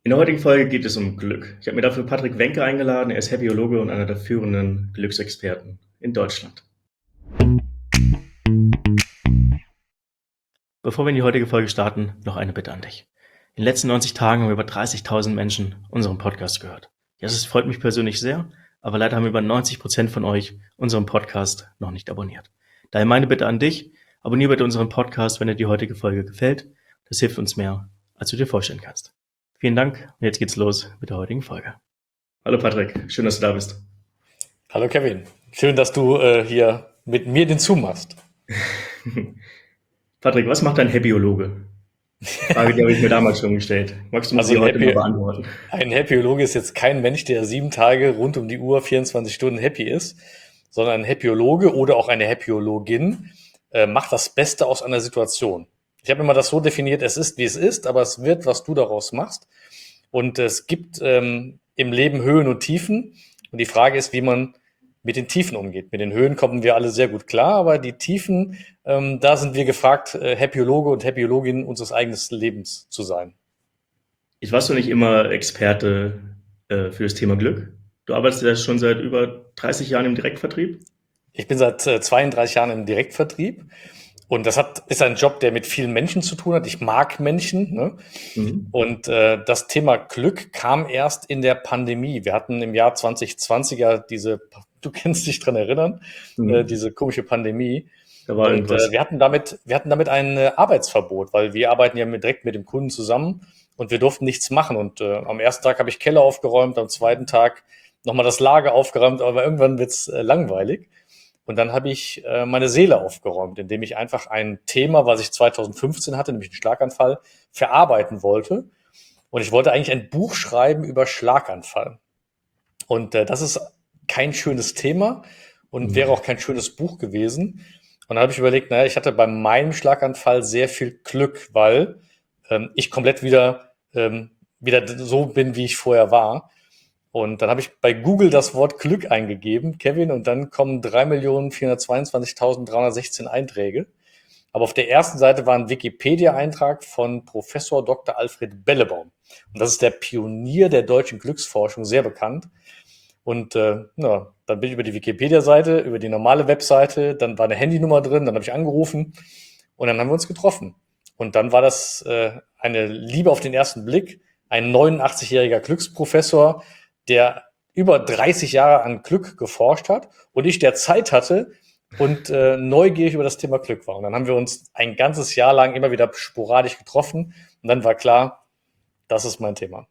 In der heutigen Folge geht es um Glück. Ich habe mir dafür Patrick Wenke eingeladen. Er ist Happyologe und einer der führenden Glücksexperten in Deutschland. Bevor wir in die heutige Folge starten, noch eine Bitte an dich. In den letzten 90 Tagen haben über 30.000 Menschen unseren Podcast gehört. Ja, das freut mich persönlich sehr, aber leider haben über 90% von euch unseren Podcast noch nicht abonniert. Daher meine Bitte an dich, abonniere bitte unseren Podcast, wenn dir die heutige Folge gefällt. Das hilft uns mehr, als du dir vorstellen kannst. Vielen Dank und jetzt geht's los mit der heutigen Folge. Hallo Patrick, schön, dass du da bist. Hallo Kevin, schön, dass du hier mit mir den Zoom machst. Patrick, was macht ein Happyologe? Frage, die habe ich mir damals schon gestellt. Magst du mir sie heute mal beantworten? Ein Happyologe ist jetzt kein Mensch, der 7 Tage rund um die Uhr 24 Stunden happy ist, sondern ein Happyologe oder auch eine Happyologin macht das Beste aus einer Situation. Ich habe immer das so definiert, es ist, wie es ist, aber es wird, was du daraus machst. Und es gibt im Leben Höhen und Tiefen. Und die Frage ist, wie man mit den Tiefen umgeht. Mit den Höhen kommen wir alle sehr gut klar, aber die Tiefen, da sind wir gefragt, Happyologe und Happyologin unseres eigenen Lebens zu sein. Ich warst du nicht immer Experte für das Thema Glück? Du arbeitest ja schon seit über 30 Jahren im Direktvertrieb? Ich bin seit 32 Jahren im Direktvertrieb. Und das ist ein Job, der mit vielen Menschen zu tun hat. Ich mag Menschen. Ne? Und das Thema Glück kam erst in der Pandemie. Wir hatten im Jahr 2020 ja du kannst dich dran erinnern, diese komische Pandemie. Da war Und wir hatten damit ein Arbeitsverbot, weil wir arbeiten ja direkt mit dem Kunden zusammen und wir durften nichts machen. Und am ersten Tag habe ich Keller aufgeräumt, am zweiten Tag nochmal das Lager aufgeräumt, aber irgendwann wird's langweilig. Und dann habe ich meine Seele aufgeräumt, indem ich einfach ein Thema, was ich 2015 hatte, nämlich einen Schlaganfall, verarbeiten wollte. Und ich wollte eigentlich ein Buch schreiben über Schlaganfall. Und das ist kein schönes Thema und wäre auch kein schönes Buch gewesen. Und dann habe ich überlegt, naja, ich hatte bei meinem Schlaganfall sehr viel Glück, weil ich komplett wieder so bin, wie ich vorher war. Und dann habe ich bei Google das Wort Glück eingegeben, Kevin, und dann kommen 3.422.316 Einträge. Aber auf der ersten Seite war ein Wikipedia-Eintrag von Professor Dr. Alfred Bellebaum. Und das ist der Pionier der deutschen Glücksforschung, sehr bekannt. Und dann bin ich über die Wikipedia-Seite, über die normale Webseite, dann war eine Handynummer drin, dann habe ich angerufen und dann haben wir uns getroffen. Und dann war das eine Liebe auf den ersten Blick, ein 89-jähriger Glücksprofessor, der über 30 Jahre an Glück geforscht hat und ich, der Zeit hatte und neugierig über das Thema Glück war. Und dann haben wir uns ein ganzes Jahr lang immer wieder sporadisch getroffen und dann war klar, das ist mein Thema.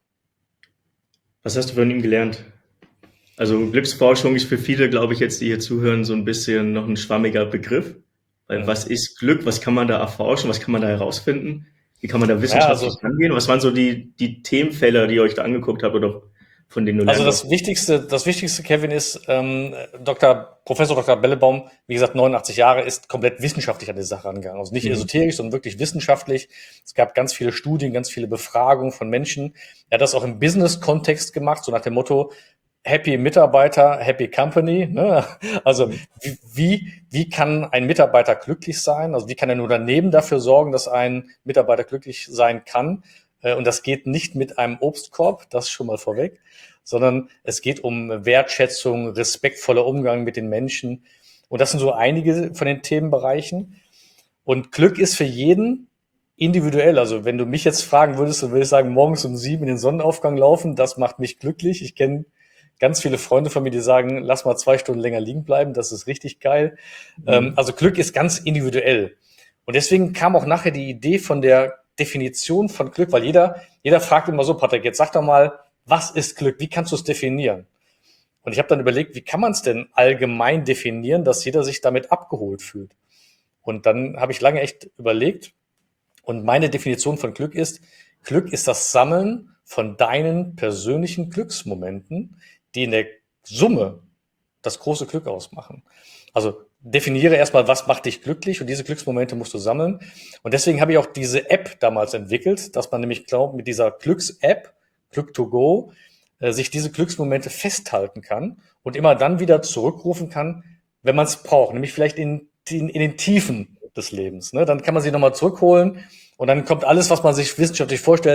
Was hast du von ihm gelernt? Also Glücksforschung ist für viele, glaube ich, jetzt, die hier zuhören, so ein bisschen noch ein schwammiger Begriff. Weil was ist Glück? Was kann man da erforschen? Was kann man da herausfinden? Wie kann man da wissenschaftlich rangehen? Was waren so die Themenfelder, die ihr euch da angeguckt habt oder von denen du lernst? Also das Wichtigste, Kevin, ist, Professor Dr. Bellebaum, wie gesagt, 89 Jahre, ist komplett wissenschaftlich an die Sache angegangen. Also nicht esoterisch, sondern wirklich wissenschaftlich. Es gab ganz viele Studien, ganz viele Befragungen von Menschen. Er hat das auch im Business-Kontext gemacht, so nach dem Motto, Happy Mitarbeiter, Happy Company. Ne? Also wie kann ein Mitarbeiter glücklich sein? Also wie kann ein Unternehmen dafür sorgen, dass ein Mitarbeiter glücklich sein kann? Und das geht nicht mit einem Obstkorb, das schon mal vorweg, sondern es geht um Wertschätzung, respektvoller Umgang mit den Menschen. Und das sind so einige von den Themenbereichen. Und Glück ist für jeden individuell. Also wenn du mich jetzt fragen würdest, dann würde ich sagen, morgens um 7 in den Sonnenaufgang laufen, das macht mich glücklich. Ich kenne ganz viele Freunde von mir, die sagen, lass mal 2 Stunden länger liegen bleiben, das ist richtig geil. Also Glück ist ganz individuell. Und deswegen kam auch nachher die Idee von der Definition von Glück, weil jeder fragt immer so, Patrick, jetzt sag doch mal, was ist Glück? Wie kannst du es definieren? Und ich habe dann überlegt, wie kann man es denn allgemein definieren, dass jeder sich damit abgeholt fühlt? Und dann habe ich lange echt überlegt und meine Definition von Glück ist das Sammeln von deinen persönlichen Glücksmomenten, die in der Summe das große Glück ausmachen. Also definiere erstmal, was macht dich glücklich und diese Glücksmomente musst du sammeln. Und deswegen habe ich auch diese App damals entwickelt, dass man nämlich glaubt, mit dieser Glücks-App, Glück to go, sich diese Glücksmomente festhalten kann und immer dann wieder zurückrufen kann, wenn man es braucht, nämlich vielleicht in den Tiefen des Lebens. Ne? Dann kann man sie nochmal zurückholen und dann kommt alles, was man sich wissenschaftlich vorstellt,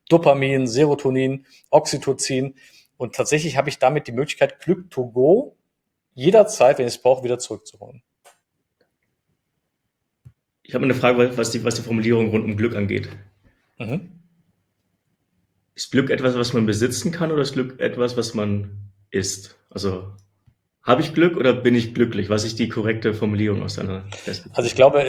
Dopamin, Serotonin, Oxytocin. Und tatsächlich habe ich damit die Möglichkeit, Glück to go jederzeit, wenn ich es brauche, wieder zurückzuholen. Ich habe eine Frage, was die Formulierung rund um Glück angeht. Mhm. Ist Glück etwas, was man besitzen kann, oder ist Glück etwas, was man ist? Also habe ich Glück oder bin ich glücklich? Was ist die korrekte Formulierung aus deiner Perspektive? Also ich glaube,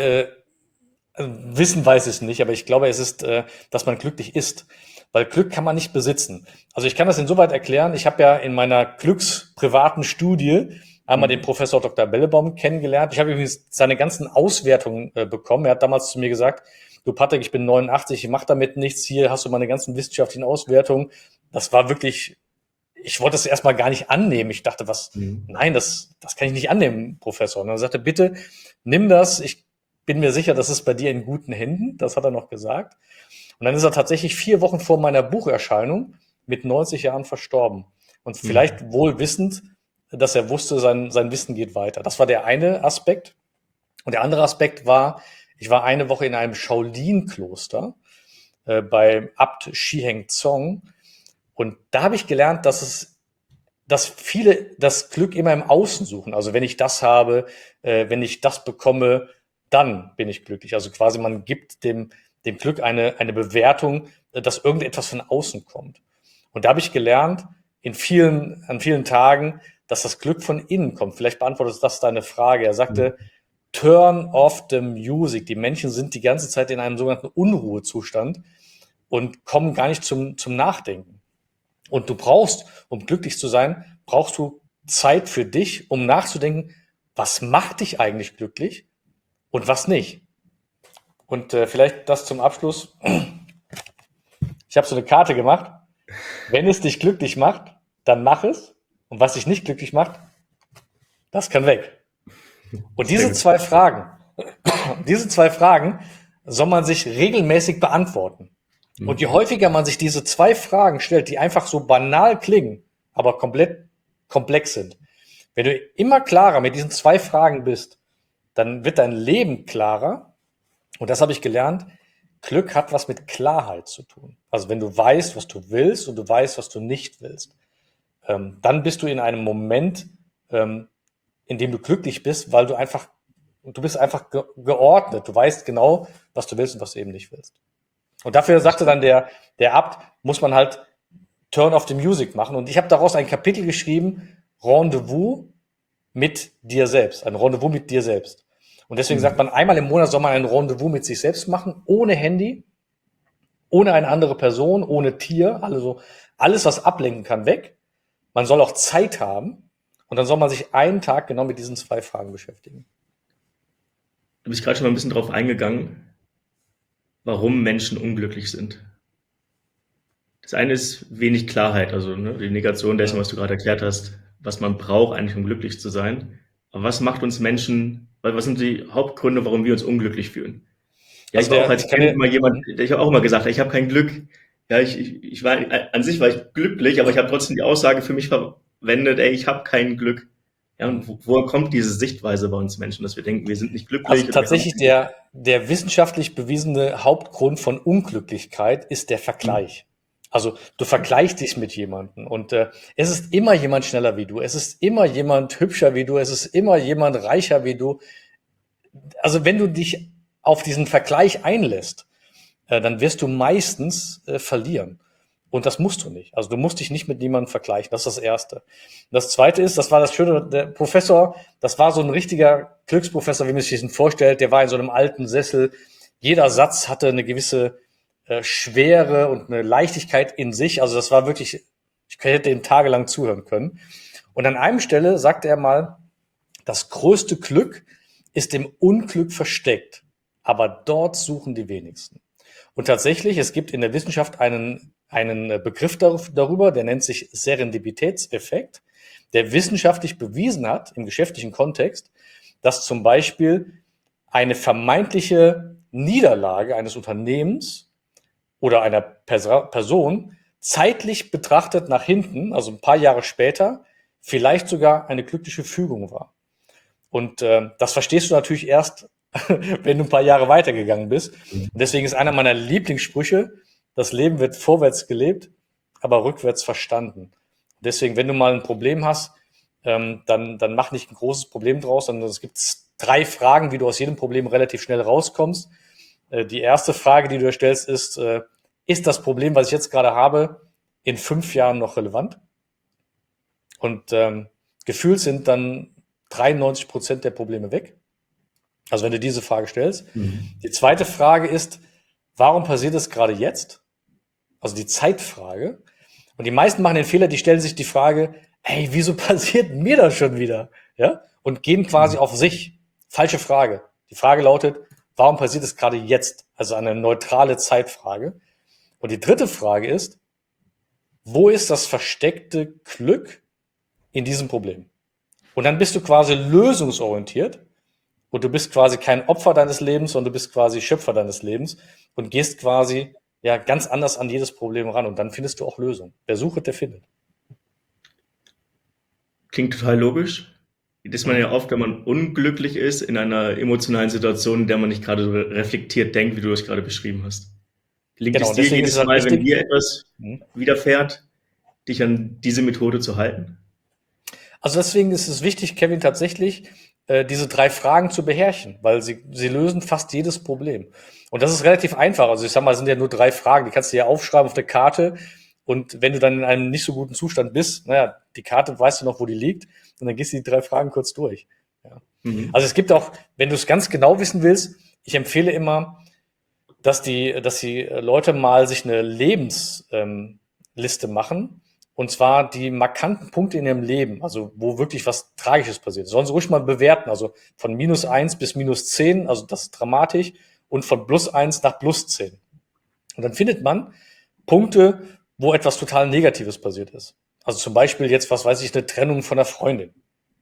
Wissen weiß ich nicht, aber ich glaube, es ist, dass man glücklich ist. Weil Glück kann man nicht besitzen. Also ich kann das insoweit erklären. Ich habe ja in meiner glücksprivaten Studie einmal den Professor Dr. Bellebaum kennengelernt. Ich habe übrigens seine ganzen Auswertungen bekommen. Er hat damals zu mir gesagt, du Patrick, ich bin 89, ich mache damit nichts. Hier hast du meine ganzen wissenschaftlichen Auswertungen. Das war wirklich, ich wollte das erstmal gar nicht annehmen. Ich dachte, nein, das kann ich nicht annehmen, Professor. Und er sagte, bitte nimm das. Ich bin mir sicher, das ist bei dir in guten Händen. Das hat er noch gesagt. Und dann ist er tatsächlich 4 Wochen vor meiner Bucherscheinung mit 90 Jahren verstorben. Und vielleicht wohl wissend, dass er wusste, sein Wissen geht weiter. Das war der eine Aspekt. Und der andere Aspekt war, ich war eine Woche in einem Shaolin-Kloster bei Abt Shiheng Zong. Und da habe ich gelernt, dass viele das Glück immer im Außen suchen. Also wenn ich das habe, wenn ich das bekomme, dann bin ich glücklich. Also quasi man gibt dem Glück eine Bewertung, dass irgendetwas von außen kommt. Und da habe ich gelernt, an vielen Tagen, dass das Glück von innen kommt. Vielleicht beantwortet das deine Frage. Er sagte, turn off the music. Die Menschen sind die ganze Zeit in einem sogenannten Unruhezustand und kommen gar nicht zum Nachdenken. Und du brauchst, um glücklich zu sein, brauchst du Zeit für dich, um nachzudenken, was macht dich eigentlich glücklich und was nicht. Und vielleicht das zum Abschluss. Ich habe so eine Karte gemacht. Wenn es dich glücklich macht, dann mach es. Und was dich nicht glücklich macht, das kann weg. Und diese zwei Fragen soll man sich regelmäßig beantworten. Und je häufiger man sich diese 2 Fragen stellt, die einfach so banal klingen, aber komplett komplex sind, wenn du immer klarer mit diesen 2 Fragen bist, dann wird dein Leben klarer. Und das habe ich gelernt. Glück hat was mit Klarheit zu tun. Also wenn du weißt, was du willst und du weißt, was du nicht willst, dann bist du in einem Moment, in dem du glücklich bist, weil du bist einfach geordnet. Du weißt genau, was du willst und was du eben nicht willst. Und dafür sagte dann der Abt, muss man halt Turn off the Music machen. Und ich habe daraus ein Kapitel geschrieben, Rendezvous mit dir selbst. Ein Rendezvous mit dir selbst. Und deswegen sagt man, einmal im Monat soll man ein Rendezvous mit sich selbst machen, ohne Handy, ohne eine andere Person, ohne Tier, also alles, was ablenken kann, weg. Man soll auch Zeit haben und dann soll man sich einen Tag genau mit diesen 2 Fragen beschäftigen. Du bist gerade schon mal ein bisschen drauf eingegangen, warum Menschen unglücklich sind. Das eine ist wenig Klarheit, also die Negation dessen, was du gerade erklärt hast, was man braucht eigentlich, um glücklich zu sein. Aber was macht uns Menschen, was sind die Hauptgründe, warum wir uns unglücklich fühlen? Ja, Also ich war auch als Kind immer jemand, ich habe auch immer gesagt, ich habe kein Glück. Ja, ich war, an sich war ich glücklich, aber ich habe trotzdem die Aussage für mich verwendet, ich habe kein Glück. Ja, und woher kommt diese Sichtweise bei uns Menschen, dass wir denken, wir sind nicht glücklich? Also tatsächlich der wissenschaftlich bewiesene Hauptgrund von Unglücklichkeit ist der Vergleich. Also du vergleichst dich mit jemandem und es ist immer jemand schneller wie du, es ist immer jemand hübscher wie du, es ist immer jemand reicher wie du. Also wenn du dich auf diesen Vergleich einlässt, dann wirst du meistens verlieren. Und das musst du nicht. Also du musst dich nicht mit niemandem vergleichen. Das ist das Erste. Das Zweite ist, das war das Schöne, der Professor, das war so ein richtiger Glücksprofessor, wie man sich den vorstellt. Der war in so einem alten Sessel. Jeder Satz hatte eine gewisse Schwere und eine Leichtigkeit in sich. Also das war wirklich, ich hätte ihm tagelang zuhören können. Und an einem Stelle sagte er mal, das größte Glück ist im Unglück versteckt. Aber dort suchen die wenigsten. Und tatsächlich, es gibt in der Wissenschaft einen Begriff darüber, der nennt sich Serendipitätseffekt, der wissenschaftlich bewiesen hat, im geschäftlichen Kontext, dass zum Beispiel eine vermeintliche Niederlage eines Unternehmens oder einer Person zeitlich betrachtet nach hinten, also ein paar Jahre später, vielleicht sogar eine glückliche Fügung war. Und das verstehst du natürlich erst, wenn du ein paar Jahre weitergegangen bist. Und deswegen ist einer meiner Lieblingssprüche, das Leben wird vorwärts gelebt, aber rückwärts verstanden. Deswegen, wenn du mal ein Problem hast, dann mach nicht ein großes Problem draus, sondern es gibt 3 Fragen, wie du aus jedem Problem relativ schnell rauskommst. Die erste Frage, die du dir stellst, ist das Problem, was ich jetzt gerade habe, in 5 Jahren noch relevant? Und gefühlt sind dann 93% der Probleme weg. Also wenn du diese Frage stellst. Die zweite Frage ist, warum passiert es gerade jetzt? Also die Zeitfrage. Und die meisten machen den Fehler, die stellen sich die Frage, hey, wieso passiert mir das schon wieder? Ja? Und gehen quasi auf sich. Falsche Frage. Die Frage lautet, warum passiert es gerade jetzt? Also eine neutrale Zeitfrage. Und die dritte Frage ist, wo ist das versteckte Glück in diesem Problem? Und dann bist du quasi lösungsorientiert und du bist quasi kein Opfer deines Lebens, sondern du bist quasi Schöpfer deines Lebens und gehst quasi ja ganz anders an jedes Problem ran und dann findest du auch Lösungen. Wer sucht, der findet. Klingt total logisch. Das ist man ja oft, wenn man unglücklich ist in einer emotionalen Situation, in der man nicht gerade so reflektiert denkt, wie du es gerade beschrieben hast. Gelingt Genau, es und dir deswegen ist jedes es halt Mal, wenn wichtig. dir etwas widerfährt, dich an diese Methode zu halten? Also deswegen ist es wichtig, Kevin, tatsächlich diese 3 Fragen zu beherrschen, weil sie lösen fast jedes Problem. Und das ist relativ einfach. Also ich sag mal, es sind ja nur 3 Fragen, die kannst du ja aufschreiben auf der Karte. Und wenn du dann in einem nicht so guten Zustand bist, naja, die Karte weißt du noch, wo die liegt, und dann gehst du die 3 Fragen kurz durch. Ja. Also es gibt auch, wenn du es ganz genau wissen willst, ich empfehle immer, dass die Leute mal sich eine Lebensliste machen. Und zwar die markanten Punkte in ihrem Leben, also wo wirklich was Tragisches passiert. Sollen sie ruhig mal bewerten, also von -1 bis -10, also das ist dramatisch, und von +1 nach +10. Und dann findet man Punkte, wo etwas total Negatives passiert ist. Also zum Beispiel jetzt, was weiß ich, eine Trennung von einer Freundin.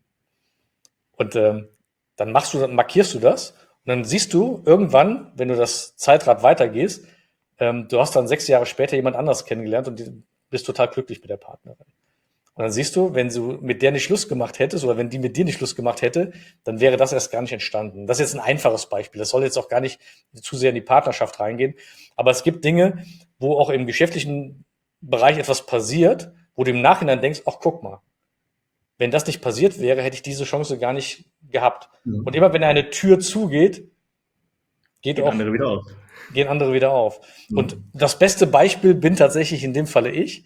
Und dann markierst du das und dann siehst du irgendwann, wenn du das Zeitrad weitergehst, du hast dann 6 Jahre später jemand anders kennengelernt und bist total glücklich mit der Partnerin. Und dann siehst du, wenn du mit der nicht Schluss gemacht hättest oder wenn die mit dir nicht Schluss gemacht hätte, dann wäre das erst gar nicht entstanden. Das ist jetzt ein einfaches Beispiel. Das soll jetzt auch gar nicht zu sehr in die Partnerschaft reingehen. Aber es gibt Dinge, wo auch im geschäftlichen Bereich etwas passiert, wo du im Nachhinein denkst, ach, guck mal, wenn das nicht passiert wäre, hätte ich diese Chance gar nicht gehabt. Und immer wenn eine Tür zugeht, Gehen andere wieder auf. gehen andere wieder auf. Und das beste Beispiel bin tatsächlich in dem Falle ich.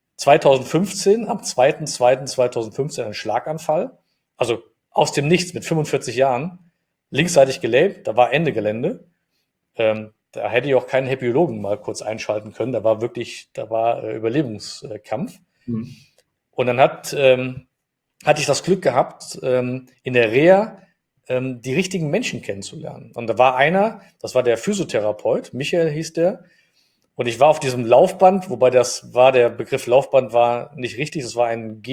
2015, am 2.2.2015 ein Schlaganfall. Also aus dem Nichts mit 45 Jahren, linksseitig gelähmt, da war Ende Gelände. Da hätte ich auch keinen Happyologen mal kurz einschalten können. Da war Überlebenskampf. Und dann hatte ich das Glück gehabt, in der Reha die richtigen Menschen kennenzulernen. Und da war einer, das war der Physiotherapeut, Michael hieß der, und ich war auf diesem Laufband, wobei der Begriff Laufband war nicht richtig, es war ein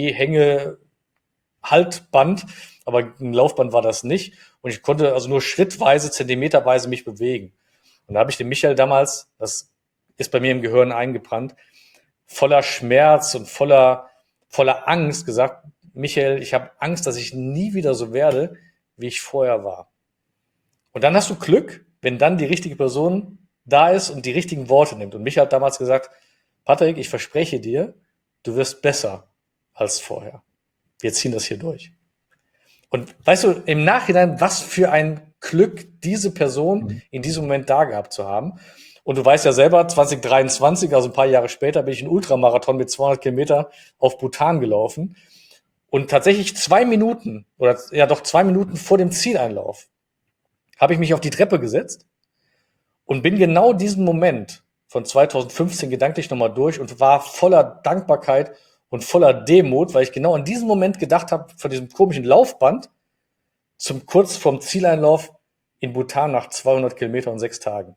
Gehhänge-Haltband, aber ein Laufband war das nicht. Und ich konnte also nur schrittweise, zentimeterweise mich bewegen. Und da habe ich dem Michael damals, das ist bei mir im Gehirn eingebrannt, voller Schmerz und voller Angst gesagt, Michael, ich habe Angst, dass ich nie wieder so werde, wie ich vorher war. Und dann hast du Glück, wenn dann die richtige Person da ist und die richtigen Worte nimmt. Und Michael hat damals gesagt, Patrick, ich verspreche dir, du wirst besser als vorher. Wir ziehen das hier durch. Und weißt du, im Nachhinein, was für ein Glück, diese Person in diesem Moment da gehabt zu haben. Und du weißt ja selber, 2023, also ein paar Jahre später, bin ich einen Ultramarathon mit 200 Kilometer auf Bhutan gelaufen. Und tatsächlich 2 Minuten oder ja doch 2 Minuten vor dem Zieleinlauf habe ich mich auf die Treppe gesetzt und bin genau diesen Moment von 2015 gedanklich nochmal durch und war voller Dankbarkeit und voller Demut, weil ich genau in diesem Moment gedacht habe, von diesem komischen Laufband zum kurz vorm Zieleinlauf in Bhutan nach 200 Kilometer und 6 Tagen.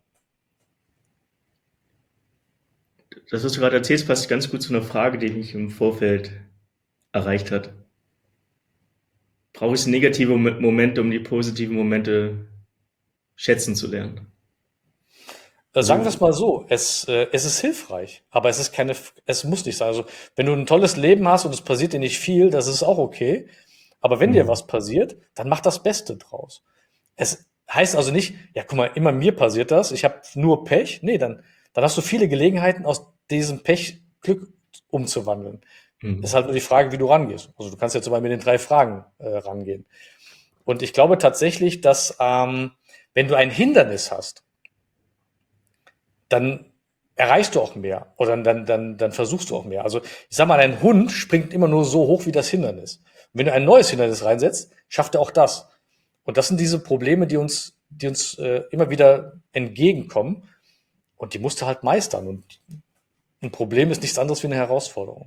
Das, was du gerade erzählst, passt ganz gut zu einer Frage, die mich im Vorfeld erreicht hat. Brauche ich negative Momente, um die positiven Momente schätzen zu lernen? Sagen wir es mal so, es ist hilfreich, aber es muss nicht sein. Also wenn du ein tolles Leben hast und es passiert dir nicht viel, das ist auch okay. Aber wenn dir was passiert, dann mach das Beste draus. Es heißt also nicht, ja, guck mal, immer mir passiert das, ich habe nur Pech. Nee, dann dann hast du viele Gelegenheiten, aus diesem Pech Glück umzuwandeln. Mhm. Ist halt nur die Frage, wie du rangehst. Also du kannst ja zum Beispiel mit den 3 Fragen rangehen. Und ich glaube tatsächlich, dass wenn du ein Hindernis hast, dann erreichst du auch mehr oder dann versuchst du auch mehr. Also ich sag mal, ein Hund springt immer nur so hoch wie das Hindernis. Und wenn du ein neues Hindernis reinsetzt, schafft er auch das. Und das sind diese Probleme, die uns immer wieder entgegenkommen und die musst du halt meistern. Und ein Problem ist nichts anderes wie eine Herausforderung.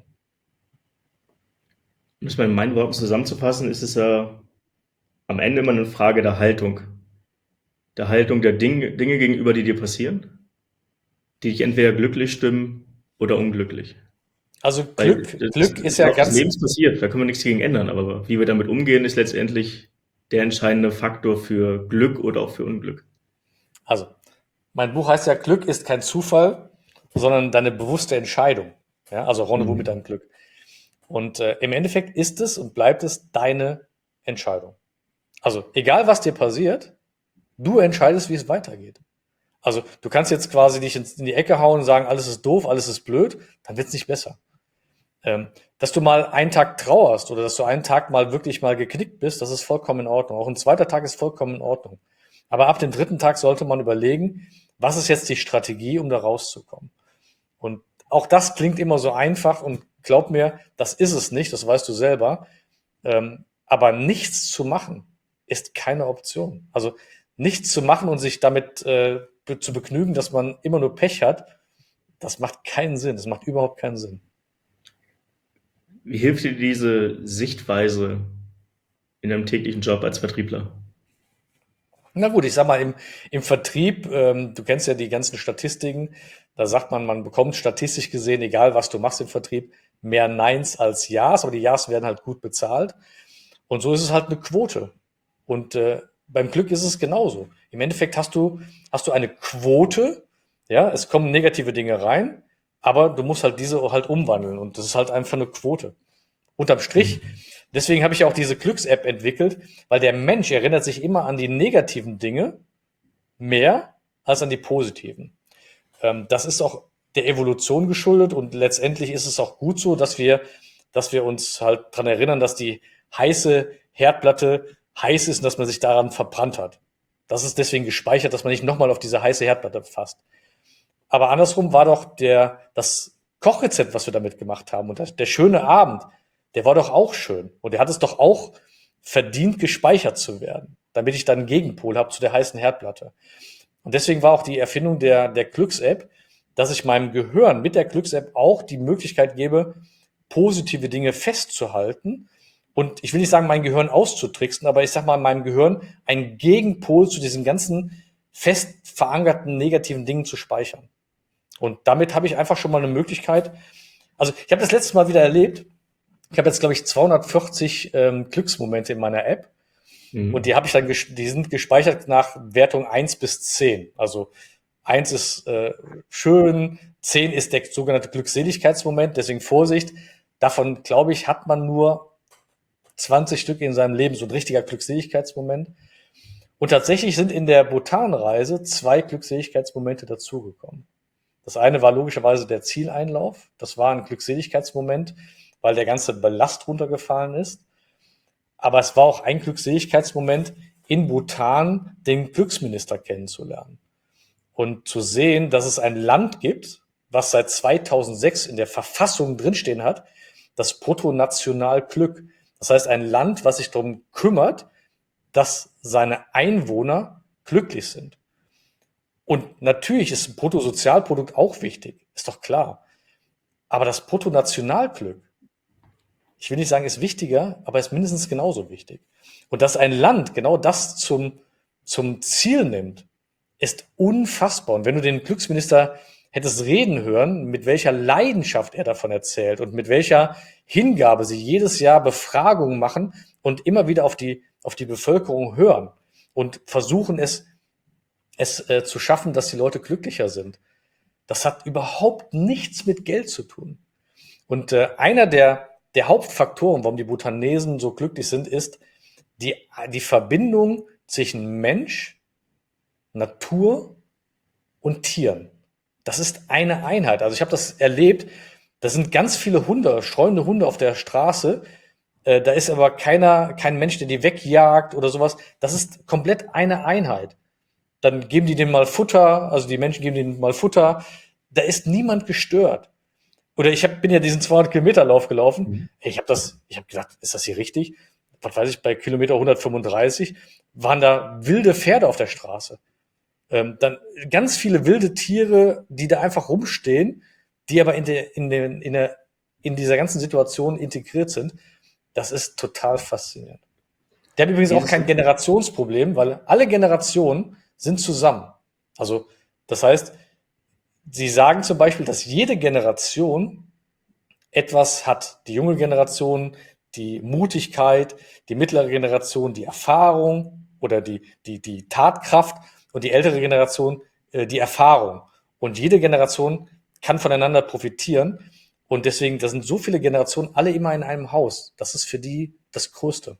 Um es mal in meinen Worten zusammenzufassen, ist es ja am Ende immer eine Frage der Haltung. Der Haltung der Dinge gegenüber, die dir passieren, die dich entweder glücklich stimmen oder unglücklich. Also Weil Glück das ist im ja Laufe des ganz, Lebens passiert, da können wir nichts gegen ändern, aber wie wir damit umgehen, ist letztendlich der entscheidende Faktor für Glück oder auch für Unglück. also mein Buch heißt ja, Glück ist kein Zufall, sondern deine bewusste Entscheidung. Ja, also Rendezvous mit Mhm. deinem Glück. Und im Endeffekt ist es und bleibt es deine Entscheidung. Also egal, was dir passiert, du entscheidest, wie es weitergeht. Also du kannst jetzt quasi dich in die Ecke hauen und sagen, alles ist doof, alles ist blöd, dann wird es nicht besser. Dass du mal einen Tag trauerst oder dass du einen Tag mal wirklich mal geknickt bist, das ist vollkommen in Ordnung. Auch ein zweiter Tag ist vollkommen in Ordnung. Aber ab dem dritten Tag sollte man überlegen, was ist jetzt die Strategie, um da rauszukommen. Und auch das klingt immer so einfach und glaub mir, das ist es nicht, das weißt du selber. Aber nichts zu machen ist keine Option. Also nichts zu machen und sich damit zu begnügen, dass man immer nur Pech hat, das macht keinen Sinn. Das macht überhaupt keinen Sinn. Wie hilft dir diese Sichtweise in deinem täglichen Job als Vertriebler? Na gut, ich sag mal, im Vertrieb, du kennst ja die ganzen Statistiken, da sagt man, man bekommt statistisch gesehen, egal was du machst im Vertrieb, mehr Neins als Ja's, aber die Ja's werden halt gut bezahlt. Und so ist es halt eine Quote. Und beim Glück ist es genauso. Im Endeffekt hast du eine Quote, ja, es kommen negative Dinge rein, aber du musst halt diese halt umwandeln. Und das ist halt einfach eine Quote. Unterm Strich, Mhm. deswegen habe ich ja auch diese Glücks-App entwickelt, weil der Mensch erinnert sich immer an die negativen Dinge mehr als an die positiven. Das ist auch der Evolution geschuldet und letztendlich ist es auch gut so, dass wir uns halt dran erinnern, dass die heiße Herdplatte heiß ist und dass man sich daran verbrannt hat. Das ist deswegen gespeichert, dass man nicht nochmal auf diese heiße Herdplatte fasst. Aber andersrum war doch das Kochrezept, was wir damit gemacht haben und der schöne Abend, der war doch auch schön. Und der hat es doch auch verdient, gespeichert zu werden, damit ich dann einen Gegenpol habe zu der heißen Herdplatte. Und deswegen war auch die Erfindung der Glücks-App, dass ich meinem Gehirn mit der Glücks-App auch die Möglichkeit gebe, positive Dinge festzuhalten. Und ich will nicht sagen, mein Gehirn auszutricksen, aber ich sag mal, meinem Gehirn einen Gegenpol zu diesen ganzen fest verankerten negativen Dingen zu speichern. Und damit habe ich einfach schon mal eine Möglichkeit. Also ich habe das letzte Mal wieder erlebt. Ich habe jetzt, glaube ich, 240 Glücksmomente in meiner App. Und Mhm. die sind gespeichert nach Wertung 1 bis 10. Also 1 ist schön, 10 ist der sogenannte Glückseligkeitsmoment, deswegen Vorsicht. Davon, glaube ich, hat man nur 20 Stück in seinem Leben, so ein richtiger Glückseligkeitsmoment. Und tatsächlich sind in der Bhutan-Reise 2 Glückseligkeitsmomente dazugekommen. Das eine war logischerweise der Zieleinlauf. Das war ein Glückseligkeitsmoment, weil der ganze Ballast runtergefallen ist. Aber es war auch ein Glückseligkeitsmoment, in Bhutan den Glücksminister kennenzulernen und zu sehen, dass es ein Land gibt, was seit 2006 in der Verfassung drinstehen hat, das Bruttonationalglück. Das heißt, ein Land, was sich darum kümmert, dass seine Einwohner glücklich sind. Und natürlich ist ein Bruttosozialprodukt auch wichtig, ist doch klar. Aber das Bruttonationalglück, ich will nicht sagen, ist wichtiger, aber ist mindestens genauso wichtig. Und dass ein Land genau das zum Ziel nimmt, ist unfassbar. Und wenn du den Glücksminister hättest reden hören, mit welcher Leidenschaft er davon erzählt und mit welcher Hingabe sie jedes Jahr Befragungen machen und immer wieder auf die Bevölkerung hören und versuchen es zu schaffen, dass die Leute glücklicher sind. Das hat überhaupt nichts mit Geld zu tun. Und einer der Hauptfaktoren, warum die Bhutanesen so glücklich sind, ist die Verbindung zwischen Mensch, Natur und Tieren. das ist eine Einheit. Also ich habe das erlebt, da sind ganz viele Hunde, streunende Hunde auf der Straße. Da ist aber kein Mensch, der die wegjagt oder sowas. Das ist komplett eine Einheit. Dann geben die dem mal Futter, also die Menschen geben denen mal Futter. Da ist niemand gestört. Oder bin ja diesen 200-Kilometer-Lauf gelaufen. Mhm. Ich habe gedacht, ist das hier richtig? Was weiß ich, bei Kilometer 135 waren da wilde Pferde auf der Straße. Dann ganz viele wilde Tiere, die da einfach rumstehen, die aber in dieser ganzen Situation integriert sind. Das ist total faszinierend. Der hat übrigens auch kein Generationsproblem, weil alle Generationen sind zusammen. Also, das heißt, sie sagen zum Beispiel, dass jede Generation etwas hat. Die junge Generation, die Mutigkeit, die mittlere Generation, die Erfahrung oder die Tatkraft und die ältere Generation, die Erfahrung. Und jede Generation kann voneinander profitieren. Und deswegen, da sind so viele Generationen alle immer in einem Haus. Das ist für die das Größte.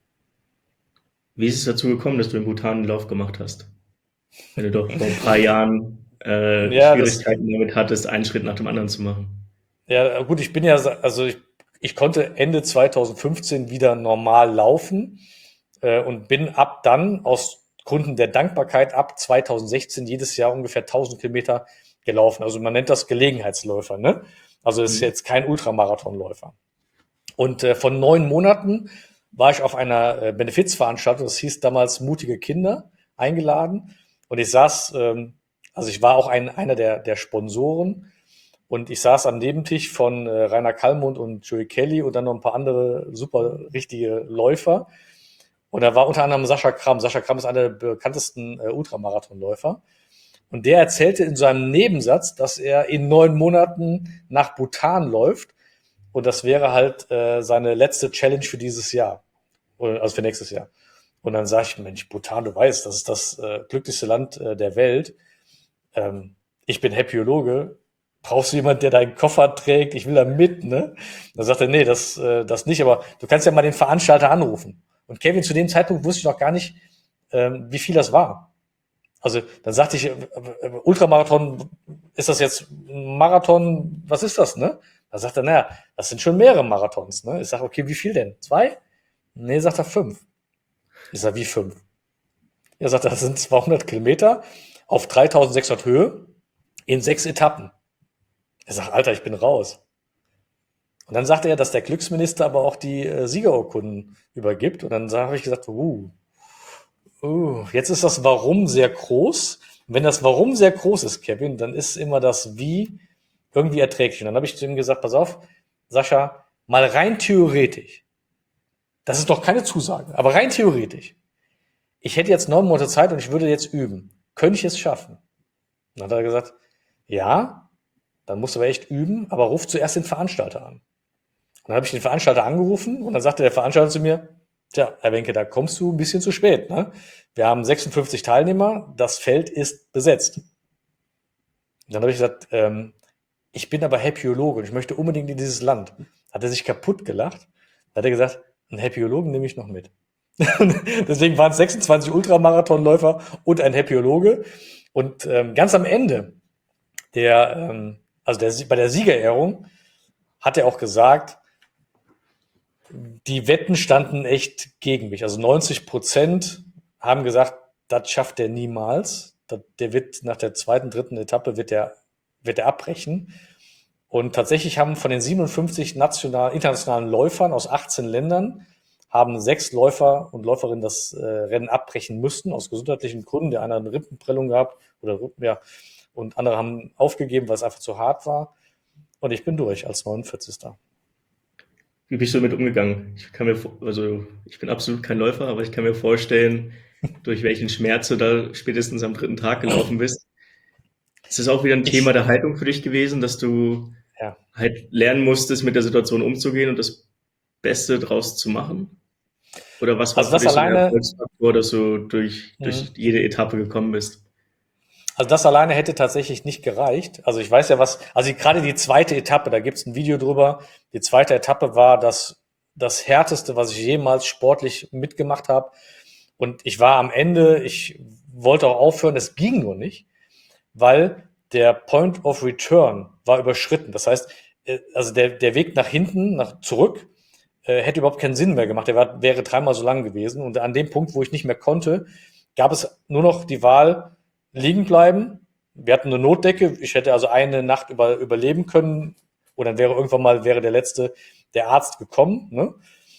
Wie ist es dazu gekommen, dass du in Bhutan einen Lauf gemacht hast? Wenn du doch vor ein paar Jahren Ja, Schwierigkeiten damit hattest, einen Schritt nach dem anderen zu machen. ja, gut, ich konnte Ende 2015 wieder normal laufen und bin ab dann aus Gründen der Dankbarkeit ab 2016 jedes Jahr ungefähr 1000 Kilometer gelaufen. Also man nennt das Gelegenheitsläufer, ne? Also es ist jetzt kein Ultramarathonläufer. Und vor 9 Monaten war ich auf einer Benefizveranstaltung, das hieß damals Mutige Kinder, eingeladen. Und ich also ich war auch einer der Sponsoren. Und ich saß am Nebentisch von Rainer Kallmund und Joey Kelly und dann noch ein paar andere super richtige Läufer. Und da war unter anderem Sascha Kramm. Sascha Kramm ist einer der bekanntesten Ultramarathonläufer. Und der erzählte in seinem Nebensatz, dass er in 9 Monaten nach Bhutan läuft. Und das wäre halt seine letzte Challenge für dieses Jahr. Also für nächstes Jahr. Und dann sage ich, Mensch, Bhutan, du weißt, das ist das glücklichste Land der Welt. Ich bin Happyologe. Brauchst du jemanden, der deinen Koffer trägt? Ich will da mit, ne? Dann sagt er, nee, das nicht, aber du kannst ja mal den Veranstalter anrufen. Und Kevin, zu dem Zeitpunkt wusste ich noch gar nicht, wie viel das war. Also dann sagte ich, Ultramarathon, ist das jetzt ein Marathon? Was ist das, ne? Da sagt er, naja, das sind schon mehrere Marathons, ne? Ich sage, okay, wie viel denn? 2? Nee, sagt er 5. Ich sage, wie 5? Er sagt, das sind 200 Kilometer auf 3600 Höhe in 6 Etappen. Er sagt, Alter, ich bin raus. Und dann sagte er, dass der Glücksminister aber auch die Siegerurkunden übergibt. Und dann habe ich gesagt, jetzt ist das Warum sehr groß. Und wenn das Warum sehr groß ist, Kevin, dann ist immer das Wie irgendwie erträglich. Und dann habe ich zu ihm gesagt, pass auf, Sascha, mal rein theoretisch. Das ist doch keine Zusage, aber rein theoretisch. Ich hätte jetzt 9 Monate Zeit und ich würde jetzt üben. Könnte ich es schaffen? Und dann hat er gesagt, ja, dann musst du aber echt üben, aber ruf zuerst den Veranstalter an. Und dann habe ich den Veranstalter angerufen und dann sagte der Veranstalter zu mir, tja, Herr Wenke, da kommst du ein bisschen zu spät, ne? Wir haben 56 Teilnehmer, das Feld ist besetzt. Und dann habe ich gesagt, ich bin aber Happyologe und ich möchte unbedingt in dieses Land. Hat er sich kaputt gelacht. Da hat er gesagt, einen Happyologen nehme ich noch mit. Deswegen waren es 26 Ultramarathonläufer und ein Happyologe. Und ganz am Ende bei der Siegerehrung hat er auch gesagt, die Wetten standen echt gegen mich. Also 90% haben gesagt, das schafft er niemals. Der wird nach der 2., 3. Etappe wird er abbrechen. Und tatsächlich haben von den 57 internationalen Läufern aus 18 Ländern haben 6 Läufer und Läuferinnen das Rennen abbrechen müssen, aus gesundheitlichen Gründen. Der eine hat eine Rippenprellung gehabt und andere haben aufgegeben, weil es einfach zu hart war. Und ich bin durch als 49. Wie bist du damit umgegangen? Ich bin absolut kein Läufer, aber ich kann mir vorstellen, durch welchen Schmerz du da spätestens am 3. Tag gelaufen bist. Ist das auch wieder ein Thema der Haltung für dich gewesen, dass du halt lernen musstest, mit der Situation umzugehen und das Beste draus zu machen? Oder was war für dich so der Erfolgsfaktor, dass du durch jede Etappe gekommen bist? Also das alleine hätte tatsächlich nicht gereicht. Also ich weiß ja gerade die 2. Etappe, da gibt's ein Video drüber. Die 2. Etappe war das Härteste, was ich jemals sportlich mitgemacht habe. Und ich war am Ende, ich wollte auch aufhören, es ging nur nicht, weil der Point of Return war überschritten. Das heißt, also der Weg nach hinten, zurück, hätte überhaupt keinen Sinn mehr gemacht. Wäre dreimal so lang gewesen. Und an dem Punkt, wo ich nicht mehr konnte, gab es nur noch die Wahl, liegen bleiben. Wir hatten eine Notdecke. Ich hätte also eine Nacht überleben können. Und dann wäre der Arzt gekommen. Ne?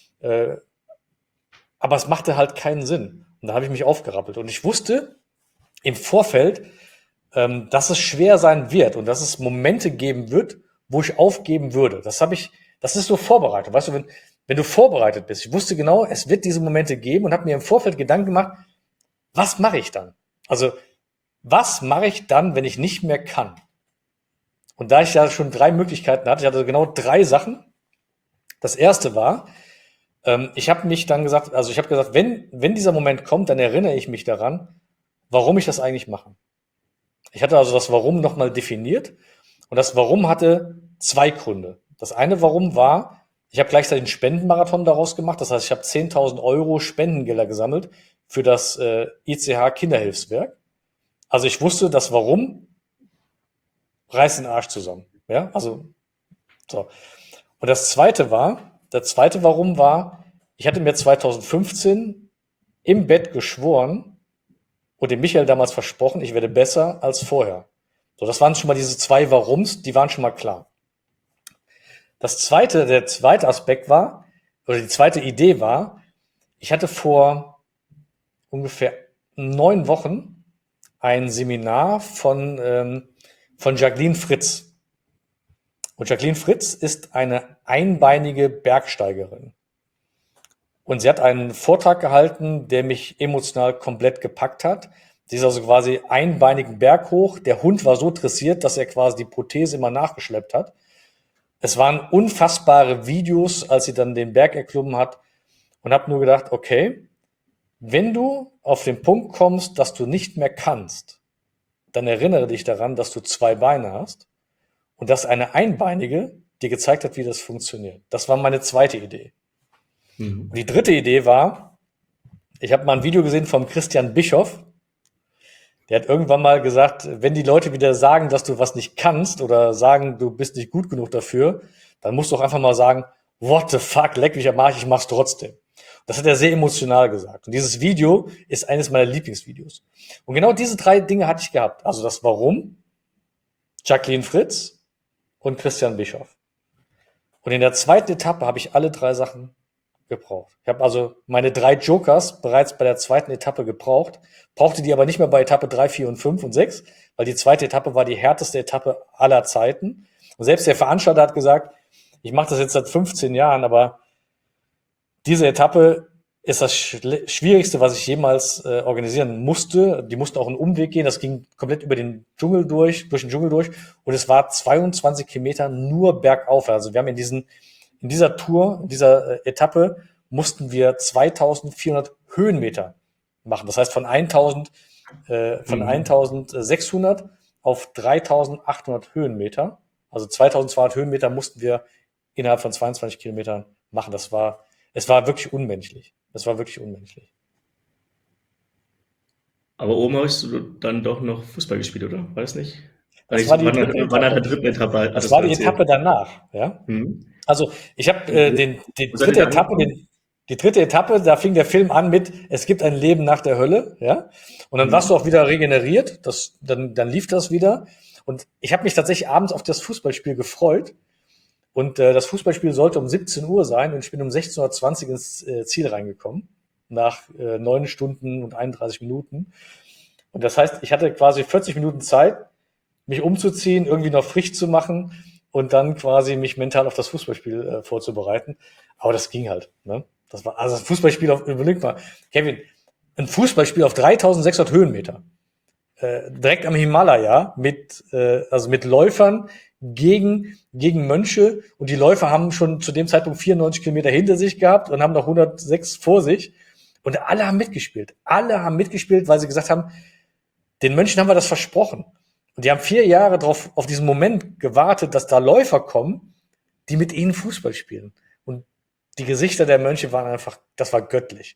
Aber es machte halt keinen Sinn. Und da habe ich mich aufgerappelt. Und ich wusste im Vorfeld, dass es schwer sein wird und dass es Momente geben wird, wo ich aufgeben würde. Das ist so vorbereitet. Weißt du, wenn du vorbereitet bist, ich wusste genau, es wird diese Momente geben und habe mir im Vorfeld Gedanken gemacht, was mache ich dann? Also, was mache ich dann, wenn ich nicht mehr kann? Und da ich ja schon 3 Möglichkeiten hatte, ich hatte genau 3 Sachen. Das erste war, ich habe gesagt, wenn dieser Moment kommt, dann erinnere ich mich daran, warum ich das eigentlich mache. Ich hatte also das Warum nochmal definiert und das Warum hatte 2 Gründe. Das eine Warum war, ich habe gleichzeitig einen Spendenmarathon daraus gemacht. Das heißt, ich habe 10.000 Euro Spendengelder gesammelt für das ICH Kinderhilfswerk. Also ich wusste, das Warum reißt den Arsch zusammen. Ja, also so. Und der zweite Warum war, ich hatte mir 2015 im Bett geschworen und dem Michael damals versprochen, ich werde besser als vorher. So, das waren schon mal diese 2 Warums, die waren schon mal klar. Der zweite Aspekt war, oder die zweite Idee war, ich hatte vor ungefähr 9 Wochen ein Seminar von Jacqueline Fritz. Und Jacqueline Fritz ist eine einbeinige Bergsteigerin. Und sie hat einen Vortrag gehalten, der mich emotional komplett gepackt hat. Sie ist also quasi einbeinigen Berg hoch. Der Hund war so dressiert, dass er quasi die Prothese immer nachgeschleppt hat. Es waren unfassbare Videos, als sie dann den Berg erklommen hat, und habe nur gedacht, okay, wenn du auf den Punkt kommst, dass du nicht mehr kannst, dann erinnere dich daran, dass du 2 Beine hast und dass eine Einbeinige dir gezeigt hat, wie das funktioniert. Das war meine zweite Idee. Und die dritte Idee war, ich habe mal ein Video gesehen vom Christian Bischoff. Der hat irgendwann mal gesagt, wenn die Leute wieder sagen, dass du was nicht kannst oder sagen, du bist nicht gut genug dafür, dann musst du auch einfach mal sagen, what the fuck, leck mich am Arsch, ich mach's trotzdem. Das hat er sehr emotional gesagt. Und dieses Video ist eines meiner Lieblingsvideos. Und genau diese 3 Dinge hatte ich gehabt. Also das Warum, Jacqueline Fritz und Christian Bischoff. Und in der zweiten Etappe habe ich alle 3 Sachen gebraucht. Ich habe also meine 3 Jokers bereits bei der zweiten Etappe gebraucht, brauchte die aber nicht mehr bei Etappe 3, 4 und 5 und 6, weil die zweite Etappe war die härteste Etappe aller Zeiten. Und selbst der Veranstalter hat gesagt, ich mache das jetzt seit 15 Jahren, aber diese Etappe ist das Schwierigste, was ich jemals organisieren musste. Die mussten auch einen Umweg gehen. Das ging komplett über den Dschungel durch den Dschungel durch. Und es war 22 Kilometer nur bergauf. Also wir haben in dieser Etappe mussten wir 2400 Höhenmeter machen. Das heißt von 1600 auf 3800 Höhenmeter. Also 2200 Höhenmeter mussten wir innerhalb von 22 Kilometern machen. Es war wirklich unmenschlich. Es war wirklich unmenschlich. Aber oben hast du dann doch noch Fußball gespielt, oder? War das nicht? Das war die dritte War nach der Etappe. dritten Etappe, Das hattest du war die erzählt. Etappe danach, ja. Mhm. Also ich habe Wo seid ihr da angekommen? die dritte Etappe, da fing der Film an mit, es gibt ein Leben nach der Hölle, ja. Und dann warst du Mhm. auch wieder regeneriert, dann lief das wieder. Und ich habe mich tatsächlich abends auf das Fußballspiel gefreut. Und das Fußballspiel sollte um 17 Uhr sein und ich bin um 16:20 Uhr ins Ziel reingekommen, nach 9 Stunden und 31 Minuten. Und das heißt, ich hatte quasi 40 Minuten Zeit, mich umzuziehen, irgendwie noch frisch zu machen und dann quasi mich mental auf das Fußballspiel vorzubereiten. Aber das ging halt. Ne? Das war also ein Fußballspiel überleg mal, Kevin, ein Fußballspiel auf 3.600 Höhenmeter, direkt am Himalaya also mit Läufern gegen Mönche, und die Läufer haben schon zu dem Zeitpunkt 94 Kilometer hinter sich gehabt und haben noch 106 vor sich, und alle haben mitgespielt. Alle haben mitgespielt, weil sie gesagt haben, den Mönchen haben wir das versprochen. Und die haben 4 Jahre auf diesen Moment gewartet, dass da Läufer kommen, die mit ihnen Fußball spielen. Und die Gesichter der Mönche waren einfach, das war göttlich.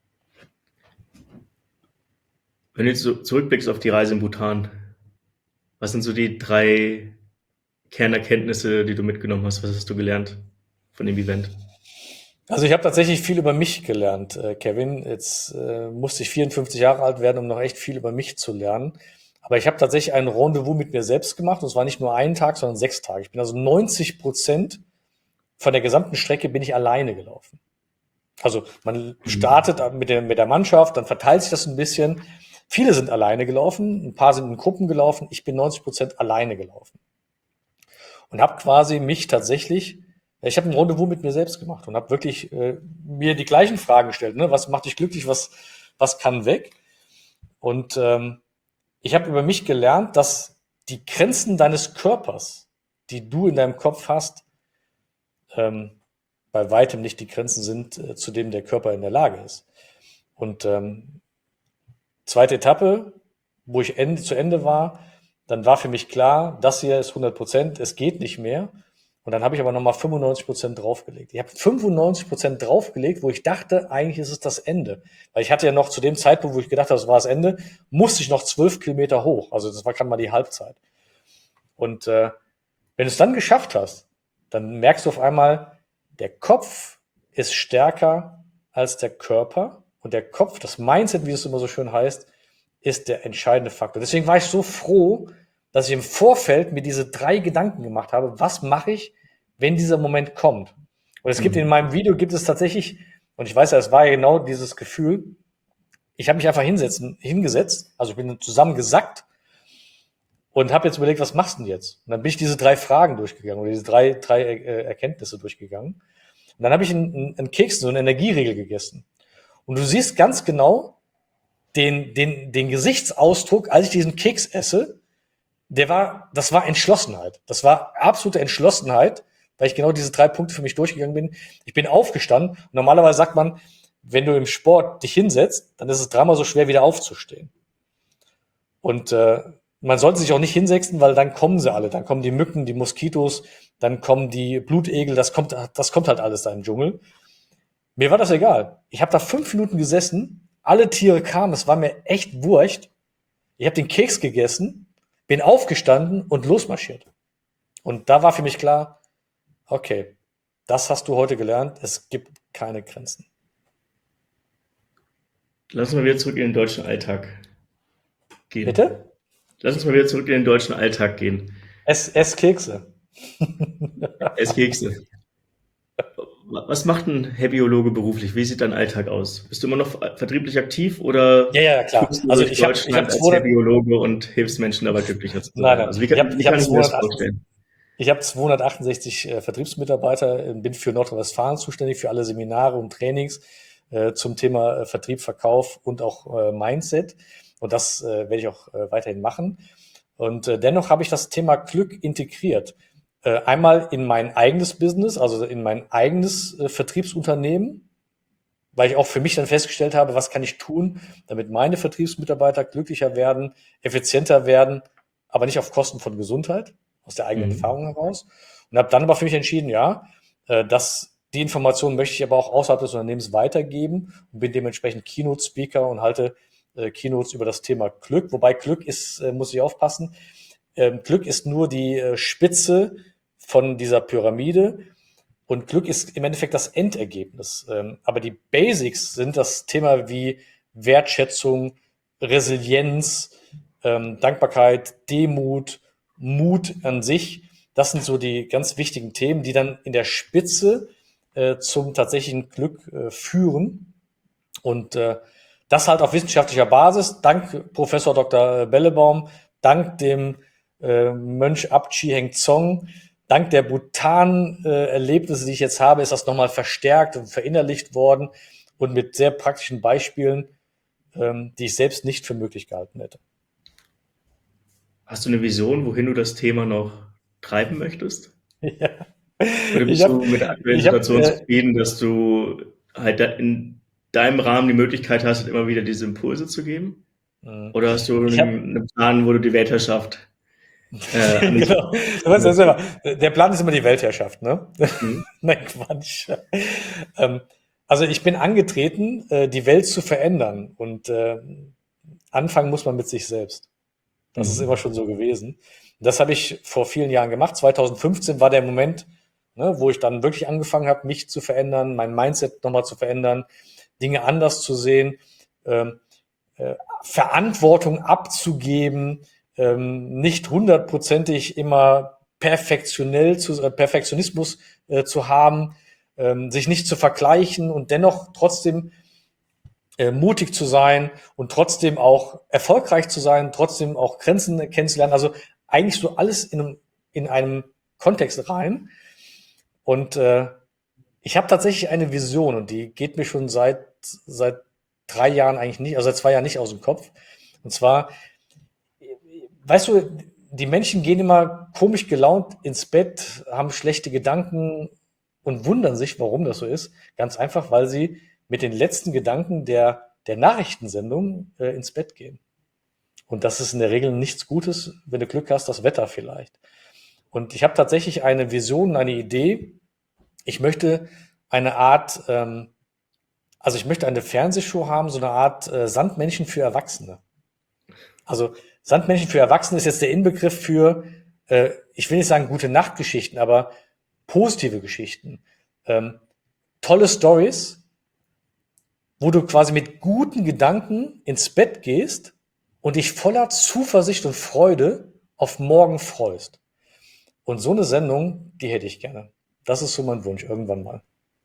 Wenn du jetzt so zurückblickst auf die Reise in Bhutan, Was sind so die 3 Kernerkenntnisse, die du mitgenommen hast? Was hast du gelernt von dem Event? Also ich habe tatsächlich viel über mich gelernt, Kevin. Jetzt musste ich 54 Jahre alt werden, um noch echt viel über mich zu lernen. Aber ich habe tatsächlich ein Rendezvous mit mir selbst gemacht. Und es war nicht nur ein Tag, sondern 6 Tage. Ich bin also 90% von der gesamten Strecke bin ich alleine gelaufen. Also man Mhm. startet mit der Mannschaft, dann verteilt sich das ein bisschen. Viele sind alleine gelaufen, ein paar sind in Gruppen gelaufen. Ich bin 90% alleine gelaufen und habe quasi mich tatsächlich, ja, ich habe ein Rendezvous mit mir selbst gemacht und habe wirklich mir die gleichen Fragen gestellt. Ne? Was macht dich glücklich? Was kann weg? Und ich habe über mich gelernt, dass die Grenzen deines Körpers, die du in deinem Kopf hast, ähm, bei weitem nicht die Grenzen sind, zu denen der Körper in der Lage ist. Und zweite Etappe, wo ich zu Ende war, dann war für mich klar, das hier ist 100%, es geht nicht mehr. Und dann habe ich aber nochmal 95% draufgelegt. Ich habe 95% draufgelegt, wo ich dachte, eigentlich ist es das Ende. Weil ich hatte ja noch zu dem Zeitpunkt, wo ich gedacht habe, das war das Ende, musste ich noch 12 Kilometer hoch. Also das war gerade mal die Halbzeit. Und wenn du es dann geschafft hast, dann merkst du auf einmal, der Kopf ist stärker als der Körper. Und der Kopf, das Mindset, wie es immer so schön heißt, ist der entscheidende Faktor. Deswegen war ich so froh, dass ich im Vorfeld mir diese 3 Gedanken gemacht habe, was mache ich, wenn dieser Moment kommt. Und es gibt in Mhm. meinem Video, gibt es tatsächlich, und ich weiß ja, es war ja genau dieses Gefühl, ich habe mich einfach hingesetzt, also ich bin zusammengesackt und habe jetzt überlegt, was machst du denn jetzt? Und dann bin ich diese 3 Fragen durchgegangen oder diese drei Erkenntnisse durchgegangen. Und dann habe ich einen Keks, so einen Energieriegel gegessen. Und du siehst ganz genau den Gesichtsausdruck, als ich diesen Keks esse, das war Entschlossenheit. Das war absolute Entschlossenheit, weil ich genau diese 3 Punkte für mich durchgegangen bin. Ich bin aufgestanden und normalerweise sagt man, wenn du im Sport dich hinsetzt, dann ist es 3-mal so schwer, wieder aufzustehen. Und man sollte sich auch nicht hinsetzen, weil dann kommen sie alle. Dann kommen die Mücken, die Moskitos, dann kommen die Blutegel, das kommt halt alles da im Dschungel. Mir war das egal. Ich habe da 5 Minuten gesessen, alle Tiere kamen, es war mir echt wurscht. Ich habe den Keks gegessen, bin aufgestanden und losmarschiert. Und da war für mich klar, okay, das hast du heute gelernt, es gibt keine Grenzen. Lass uns mal wieder zurück in den deutschen Alltag gehen. Bitte? Lass uns mal wieder zurück in den deutschen Alltag gehen. Ess Kekse. Ess Kekse. Was macht ein Herbiologe beruflich? Wie sieht dein Alltag aus? Bist du immer noch vertrieblich aktiv oder Ja, ja, klar. tourst du Also durch ich hab Deutschland als 200, Herbiologe und hilfst Menschen dabei glücklicher zu nein, sein? nein, Also ich habe wie ich hab kann ich mir das 208, vorstellen? ich habe 268 Vertriebsmitarbeiter, bin für Nordrhein-Westfalen zuständig, für alle Seminare und Trainings zum Thema Vertrieb, Verkauf und auch Mindset. Und das werde ich auch weiterhin machen. Und dennoch habe ich das Thema Glück integriert. Einmal in mein eigenes Business, also in mein eigenes Vertriebsunternehmen, weil ich auch für mich dann festgestellt habe, was kann ich tun, damit meine Vertriebsmitarbeiter glücklicher werden, effizienter werden, aber nicht auf Kosten von Gesundheit, aus der eigenen Mhm. Erfahrung heraus. Und habe dann aber für mich entschieden, ja, dass die Informationen möchte ich aber auch außerhalb des Unternehmens weitergeben und bin dementsprechend Keynote-Speaker und halte Keynotes über das Thema Glück. Wobei Glück ist, muss ich aufpassen, Glück ist nur die Spitze von dieser Pyramide. Und Glück ist im Endeffekt das Endergebnis. Aber die Basics sind das Thema wie Wertschätzung, Resilienz, Dankbarkeit, Demut, Mut an sich. Das sind so die ganz wichtigen Themen, die dann in der Spitze zum tatsächlichen Glück führen. Und das halt auf wissenschaftlicher Basis, dank Professor Dr. Bellebaum, dank dem Mönch Abchi Heng Zong, dank der Bhutan-Erlebnisse, die ich jetzt habe, ist das nochmal verstärkt und verinnerlicht worden und mit sehr praktischen Beispielen, die ich selbst nicht für möglich gehalten hätte. Hast du eine Vision, wohin du das Thema noch treiben möchtest? Ja. Oder Ich bist habe du mit der aktuellen ich hab, Situation zufrieden, dass du halt in deinem Rahmen die Möglichkeit hast, immer wieder diese Impulse zu geben? Oder hast du ich hab, einen Plan, wo du die Weltherrschaft an dich genau, du weißt ja selber, der Plan ist immer die Weltherrschaft, ne? mhm. Nein, Quatsch. Ähm, also ich bin angetreten, die Welt zu verändern und anfangen muss man mit sich selbst. Das ist immer schon so gewesen. Das habe ich vor vielen Jahren gemacht. 2015 war der Moment, ne, wo ich dann wirklich angefangen habe, mich zu verändern, mein Mindset nochmal zu verändern, Dinge anders zu sehen, Verantwortung abzugeben, nicht hundertprozentig immer Perfektionismus zu haben, sich nicht zu vergleichen und dennoch trotzdem mutig zu sein und trotzdem auch erfolgreich zu sein, trotzdem auch Grenzen kennenzulernen. Also eigentlich so alles in einem Kontext rein. Und ich habe tatsächlich eine Vision und die geht mir schon seit 3 Jahren eigentlich nicht, also seit 2 Jahren nicht aus dem Kopf. Und zwar, weißt du, die Menschen gehen immer komisch gelaunt ins Bett, haben schlechte Gedanken und wundern sich, warum das so ist. Ganz einfach, weil sie mit den letzten Gedanken der Nachrichtensendung ins Bett gehen. Und das ist in der Regel nichts Gutes, wenn du Glück hast, das Wetter vielleicht. Und ich habe tatsächlich eine Vision, eine Idee. Ich möchte eine Art, also ich möchte eine Fernsehshow haben, so eine Art Sandmännchen für Erwachsene. Also Sandmännchen für Erwachsene ist jetzt der Inbegriff für, ich will nicht sagen gute Nachtgeschichten, aber positive Geschichten. Tolle Stories, wo du quasi mit guten Gedanken ins Bett gehst und dich voller Zuversicht und Freude auf morgen freust. Und so eine Sendung, die hätte ich gerne. Das ist so mein Wunsch, irgendwann mal.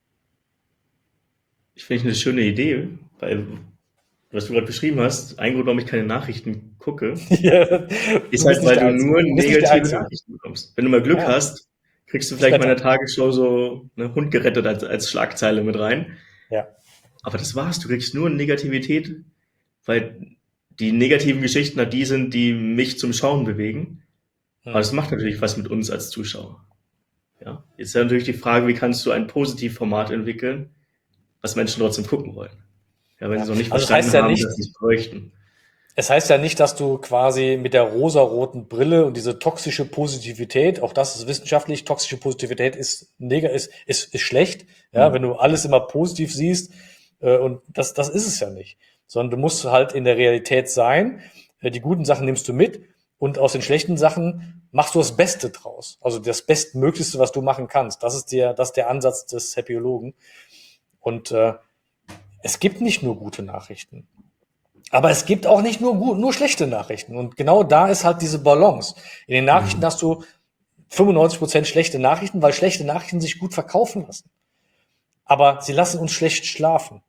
Ich finde eine schöne Idee, weil, was du gerade beschrieben hast, ein Grund, warum ich keine Nachrichten gucke, Ja, ist du bist halt, nicht weil der du Einzige. nur Du bist nicht der negative Einzige. Nachrichten bekommst. Wenn du mal Glück Ja, hast, kriegst du das vielleicht mal in der Wetter. Tagesschau so eine Hund gerettet als Schlagzeile mit rein. Ja. Aber das war's. Du kriegst nur Negativität, weil die negativen Geschichten halt die sind, die mich zum Schauen bewegen. Aber das Hm. macht natürlich was mit uns als Zuschauer. Ja. Jetzt ist ja natürlich die Frage, wie kannst du ein Positivformat entwickeln, was Menschen trotzdem gucken wollen. Ja, wenn sie Ja. noch nicht Also verstanden haben, dass sie es bräuchten. es heißt ja nicht, dass du quasi mit der rosaroten Brille und diese toxische Positivität, auch das ist wissenschaftlich, toxische Positivität ist schlecht, ja, wenn Hm. du alles immer positiv siehst, und das ist es ja nicht. Sondern du musst halt in der Realität sein, die guten Sachen nimmst du mit und aus den schlechten Sachen machst du das Beste draus. Also das Bestmöglichste, was du machen kannst. Das ist der Ansatz des Happyologen. Und es gibt nicht nur gute Nachrichten. Aber es gibt auch nicht nur schlechte Nachrichten. Und genau da ist halt diese Balance. In den Nachrichten Hm. hast du 95% schlechte Nachrichten, weil schlechte Nachrichten sich gut verkaufen lassen. Aber sie lassen uns schlecht schlafen.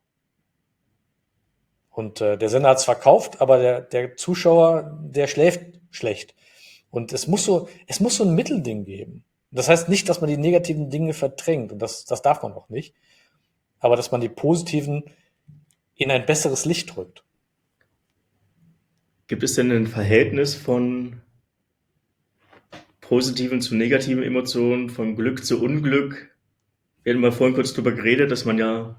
Und der Sender hat's verkauft, aber der Zuschauer, der schläft schlecht. Und es muss so ein Mittelding geben. Das heißt nicht, dass man die negativen Dinge verdrängt. Und das darf man auch nicht. Aber dass man die positiven in ein besseres Licht rückt. Gibt es denn ein Verhältnis von positiven zu negativen Emotionen, von Glück zu Unglück? Wir hatten mal vorhin kurz drüber geredet, dass man ja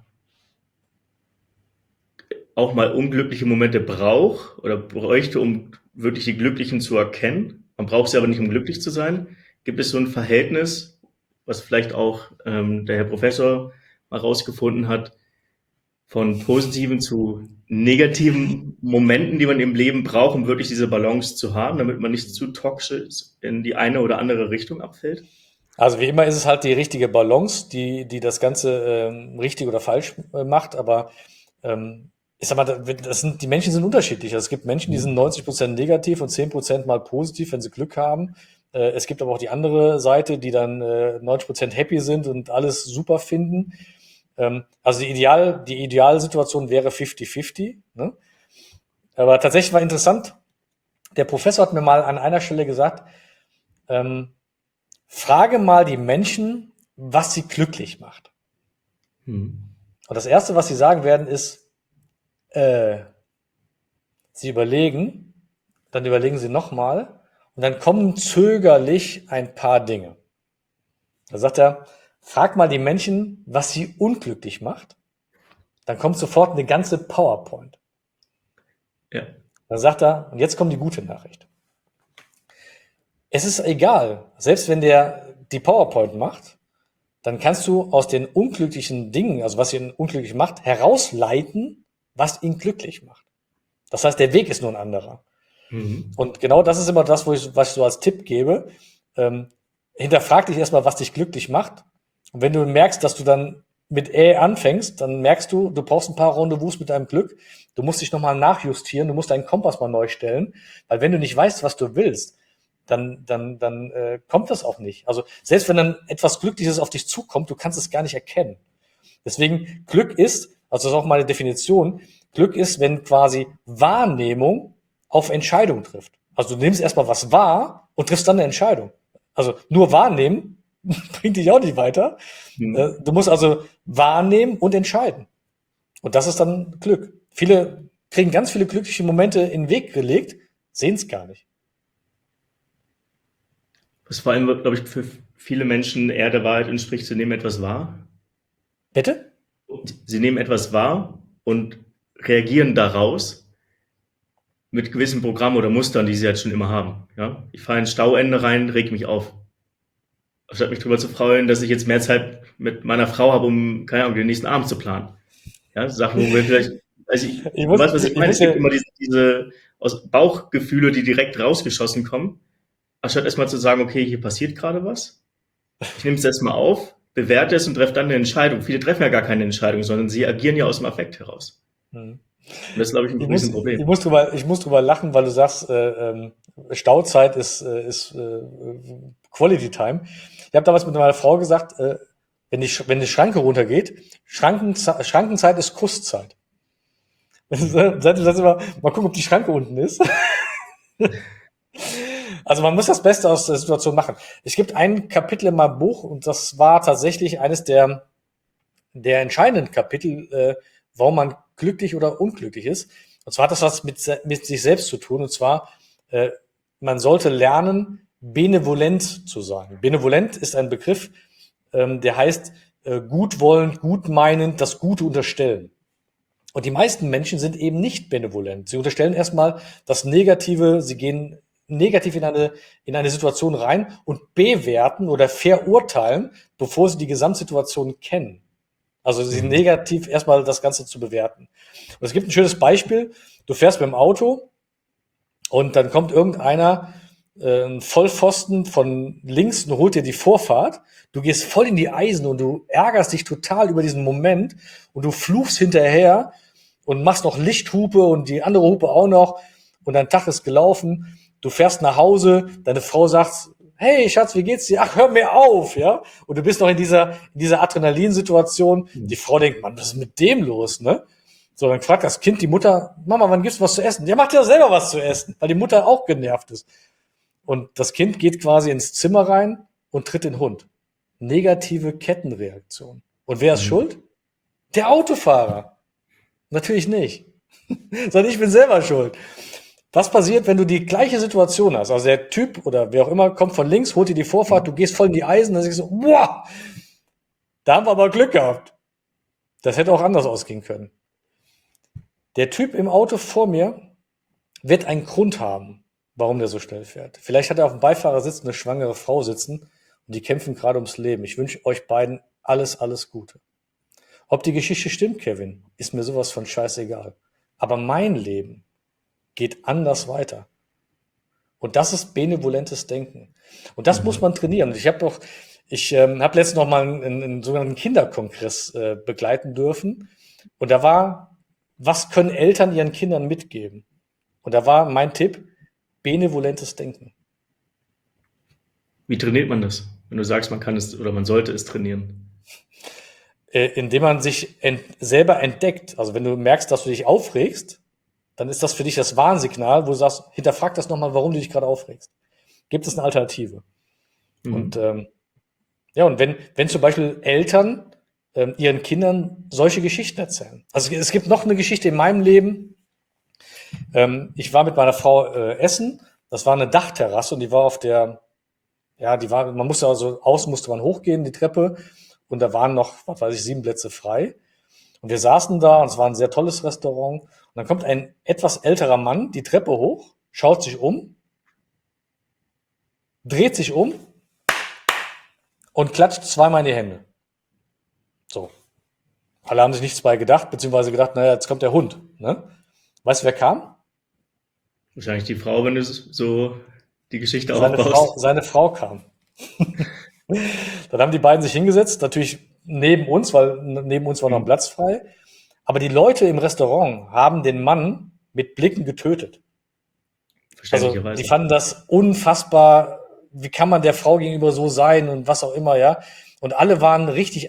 auch mal unglückliche Momente braucht oder bräuchte, um wirklich die Glücklichen zu erkennen. Man braucht sie aber nicht, um glücklich zu sein. Gibt es so ein Verhältnis, was vielleicht auch der Herr Professor mal rausgefunden hat, von positiven zu negativen Momenten, die man im Leben braucht, um wirklich diese Balance zu haben, damit man nicht zu toxisch in die eine oder andere Richtung abfällt? Also wie immer ist es halt die richtige Balance, die das Ganze richtig oder falsch macht. Aber ich sag mal, die Menschen sind unterschiedlich. Also es gibt Menschen, die sind 90% negativ und 10% mal positiv, wenn sie Glück haben. Es gibt aber auch die andere Seite, die dann 90% happy sind und alles super finden. Also die Idealsituation wäre 50-50. Ne? Aber tatsächlich war interessant. Der Professor hat mir mal an einer Stelle gesagt, ähm, frage mal die Menschen, was sie glücklich macht. Hm. Und das Erste, was sie sagen werden, ist, äh, sie überlegen, dann überlegen sie nochmal und dann kommen zögerlich ein paar Dinge. Da sagt er, frag mal die Menschen, was sie unglücklich macht. Dann kommt sofort eine ganze PowerPoint. Ja. Dann sagt er, und jetzt kommt die gute Nachricht. Es ist egal, selbst wenn der die PowerPoint macht, dann kannst du aus den unglücklichen Dingen, also was ihn unglücklich macht, herausleiten, was ihn glücklich macht. Das heißt, der Weg ist nur ein anderer. Und genau das ist immer das, was ich so als Tipp gebe. Hinterfrag dich erstmal, was dich glücklich macht. Und wenn du merkst, dass du dann mit anfängst, dann merkst du, du brauchst ein paar Rendezvous mit deinem Glück. Du musst dich nochmal nachjustieren, du musst deinen Kompass mal neu stellen. Weil wenn du nicht weißt, was du willst, dann kommt das auch nicht. Also selbst wenn dann etwas Glückliches auf dich zukommt, du kannst es gar nicht erkennen. Deswegen Glück ist, also das ist auch meine Definition, Glück ist, wenn quasi Wahrnehmung auf Entscheidung trifft. Also du nimmst erstmal was wahr und triffst dann eine Entscheidung. Also nur wahrnehmen bringt dich auch nicht weiter. Du musst also wahrnehmen und entscheiden. Und das ist dann Glück. Viele kriegen ganz viele glückliche Momente in den Weg gelegt, sehen es gar nicht. Was vor allem, glaube ich, für viele Menschen eher der Wahrheit entspricht, sie nehmen etwas wahr. Bitte? Sie nehmen etwas wahr und reagieren daraus mit gewissen Programmen oder Mustern, die sie jetzt schon immer haben. Ja? Ich fahre ins Stauende rein, reg mich auf. Statt mich darüber zu freuen, dass ich jetzt mehr Zeit mit meiner Frau habe, um, keine Ahnung, den nächsten Abend zu planen. Ja, Sachen, wo wir vielleicht, also du weißt, was ich meine, es gibt immer diese aus Bauchgefühle, die direkt rausgeschossen kommen, anstatt erstmal zu sagen, okay, hier passiert gerade was. Ich nehme es erstmal auf, bewerte es und treffe dann eine Entscheidung. Viele treffen ja gar keine Entscheidung, sondern sie agieren ja aus dem Affekt heraus. Und das ist, glaube ich, ein Riesenproblem. Ich muss drüber lachen, weil du sagst, Stauzeit ist Quality Time. Ich habe damals mit meiner Frau gesagt, wenn die Schranke runtergeht, Schrankenzeit ist Kusszeit. Seitdem sagt sie immer, mal gucken, ob die Schranke unten ist. Also man muss das Beste aus der Situation machen. Es gibt ein Kapitel in meinem Buch und das war tatsächlich eines der entscheidenden Kapitel, warum man glücklich oder unglücklich ist. Und zwar hat das was mit sich selbst zu tun. Und zwar, man sollte lernen, benevolent zu sein. Benevolent ist ein Begriff, der heißt gutwollend, gutmeinend, das Gute unterstellen. Und die meisten Menschen sind eben nicht benevolent. Sie unterstellen erstmal das Negative, sie gehen negativ in eine Situation rein und bewerten oder verurteilen, bevor sie die Gesamtsituation kennen. Also sie negativ erstmal das Ganze zu bewerten. Und es gibt ein schönes Beispiel. Du fährst mit dem Auto und dann kommt irgendeiner, ein Vollpfosten von links und holt dir die Vorfahrt. Du gehst voll in die Eisen und du ärgerst dich total über diesen Moment und du fluchst hinterher und machst noch Lichthupe und die andere Hupe auch noch und dein Tag ist gelaufen. Du fährst nach Hause, deine Frau sagt, hey Schatz, wie geht's dir? Ach, hör mir auf, ja? Und du bist noch in dieser Adrenalinsituation. Die Frau denkt, Mann, was ist mit dem los, ne? So, dann fragt das Kind die Mutter, Mama, wann gibt's was zu essen? Ja, macht ja selber was zu essen, weil die Mutter auch genervt ist. Und das Kind geht quasi ins Zimmer rein und tritt den Hund. Negative Kettenreaktion. Und wer ist schuld? Der Autofahrer. Natürlich nicht. Sondern ich bin selber schuld. Was passiert, wenn du die gleiche Situation hast? Also der Typ oder wer auch immer kommt von links, holt dir die Vorfahrt, du gehst voll in die Eisen, dann sagst du so, boah, da haben wir aber Glück gehabt. Das hätte auch anders ausgehen können. Der Typ im Auto vor mir wird einen Grund haben, warum der so schnell fährt. Vielleicht hat er auf dem Beifahrersitz eine schwangere Frau sitzen und die kämpfen gerade ums Leben. Ich wünsche euch beiden alles, alles Gute. Ob die Geschichte stimmt, Kevin, ist mir sowas von scheißegal. Aber mein Leben geht anders weiter. Und das ist benevolentes Denken. Und das muss man trainieren. Und ich habe letztens noch mal einen sogenannten Kinderkongress begleiten dürfen. Und da war, was können Eltern ihren Kindern mitgeben? Und da war mein Tipp, benevolentes Denken. Wie trainiert man das? Wenn du sagst, man kann es oder man sollte es trainieren. Indem man sich selber entdeckt. Also wenn du merkst, dass du dich aufregst, dann ist das für dich das Warnsignal, wo du sagst, hinterfrag das nochmal, warum du dich gerade aufregst. Gibt es eine Alternative? Und und wenn zum Beispiel Eltern ihren Kindern solche Geschichten erzählen. Also es gibt noch eine Geschichte in meinem Leben. Ich war mit meiner Frau essen. Das war eine Dachterrasse und die war auf der, man musste also außen musste man hochgehen, die Treppe. Und da waren noch, 7 Plätze frei. Und wir saßen da und es war ein sehr tolles Restaurant. Und dann kommt ein etwas älterer Mann die Treppe hoch, schaut sich um, dreht sich um und klatscht zweimal in die Hände. So. Alle haben sich nichts bei gedacht, beziehungsweise gedacht, naja, jetzt kommt der Hund. Ne? Weißt du, wer kam? Wahrscheinlich die Frau, wenn du so die Geschichte aufbaust. Seine Frau kam. Dann haben die beiden sich hingesetzt, natürlich neben uns, weil neben uns war noch ein Mhm. Platz frei. Aber die Leute im Restaurant haben den Mann mit Blicken getötet. Also die Verständlicherweise. fanden das unfassbar. Wie kann man der Frau gegenüber so sein und was auch immer, ja? Und alle waren richtig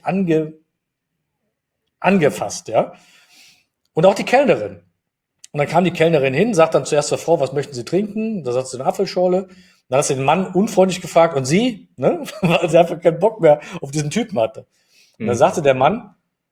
angefasst, ja? Und auch die Kellnerin. Und dann kam die Kellnerin hin, sagt dann zuerst zur Frau, was möchten Sie trinken? Da sagt sie eine Apfelschorle. Dann hat sie den Mann unfreundlich gefragt, und Sie? Ne? Weil sie einfach keinen Bock mehr auf diesen Typen hatte. Und dann Mhm. sagte der Mann,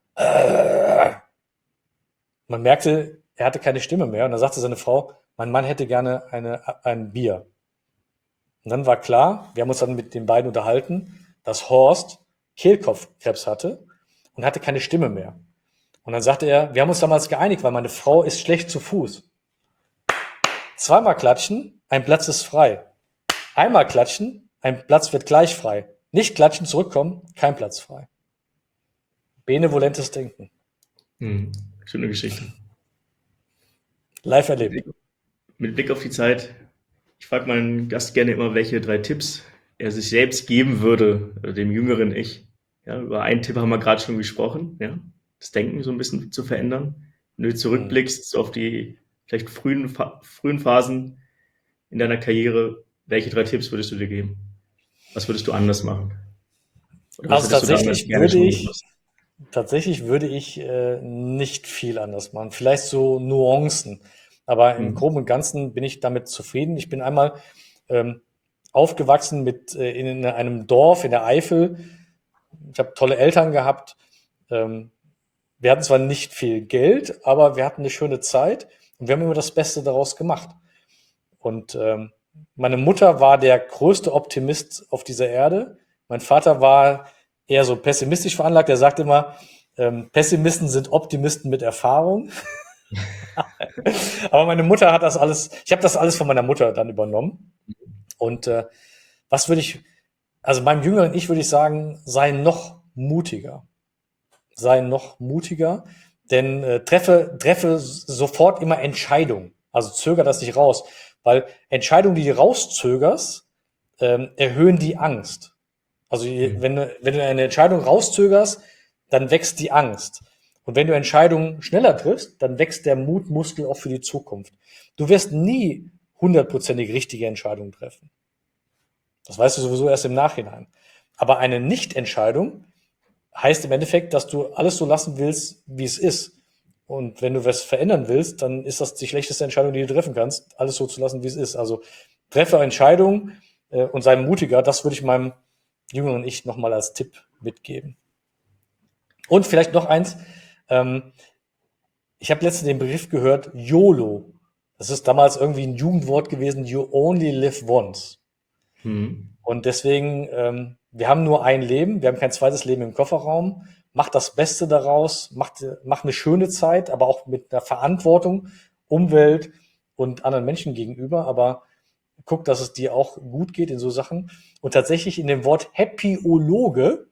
man merkte, er hatte keine Stimme mehr. Und dann sagte seine Frau, mein Mann hätte gerne ein Bier. Und dann war klar, wir haben uns dann mit den beiden unterhalten, dass Horst Kehlkopfkrebs hatte und hatte keine Stimme mehr. Und dann sagte er, wir haben uns damals geeinigt, weil meine Frau ist schlecht zu Fuß. Zweimal klatschen, ein Platz ist frei. Einmal klatschen, ein Platz wird gleich frei. Nicht klatschen, zurückkommen, kein Platz frei. Benevolentes Denken. Mhm. Schöne Geschichte. Live Mit erlebt. Blick, mit Blick auf die Zeit, ich frage meinen Gast gerne immer, welche 3 Tipps er sich selbst geben würde, dem jüngeren Ich. Ja, über einen Tipp haben wir gerade schon gesprochen, ja, das Denken so ein bisschen zu verändern. Wenn du Hm. zurückblickst so auf die vielleicht frühen Phasen in deiner Karriere, welche 3 Tipps würdest du dir geben? Was würdest du anders machen? Oder was Also hättest du damals gerne schon gewusst? tatsächlich würde ich nicht viel anders machen. Vielleicht so Nuancen. Aber im Mhm. Groben und Ganzen bin ich damit zufrieden. Ich bin einmal ähm, aufgewachsen in einem Dorf in der Eifel. Ich habe tolle Eltern gehabt. Ähm, Wir hatten zwar nicht viel Geld, aber wir hatten eine schöne Zeit und wir haben immer das Beste daraus gemacht. Und meine Mutter war der größte Optimist auf dieser Erde. Mein Vater war eher so pessimistisch veranlagt. Er sagt immer, Pessimisten sind Optimisten mit Erfahrung. Aber meine Mutter hat das alles, ich habe das alles von meiner Mutter dann übernommen. Und was würde ich, also meinem jüngeren Ich würde ich sagen, sei noch mutiger. Sei noch mutiger, denn treffe sofort immer Entscheidungen. Also zöger das nicht raus, weil Entscheidungen, die du rauszögerst, erhöhen die Angst. Also Mhm. wenn du eine Entscheidung rauszögerst, dann wächst die Angst. Und wenn du Entscheidungen schneller triffst, dann wächst der Mutmuskel auch für die Zukunft. Du wirst nie hundertprozentig richtige Entscheidungen treffen. Das weißt du sowieso erst im Nachhinein. Aber eine Nichtentscheidung heißt im Endeffekt, dass du alles so lassen willst, wie es ist. Und wenn du was verändern willst, dann ist das die schlechteste Entscheidung, die du treffen kannst, alles so zu lassen, wie es ist. Also treffe Entscheidungen und sei mutiger. Das würde ich meinem jüngeren Ich nochmal als Tipp mitgeben. Und vielleicht noch eins. Ähm, Ich habe letztens den Begriff gehört, YOLO. Das ist damals irgendwie ein Jugendwort gewesen, You Only Live Once. Mhm. Und deswegen, wir haben nur ein Leben, wir haben kein zweites Leben im Kofferraum. Macht das Beste daraus, macht eine schöne Zeit, aber auch mit einer Verantwortung, Umwelt und anderen Menschen gegenüber. Aber guck, dass es dir auch gut geht in so Sachen. Und tatsächlich in dem Wort Happyologe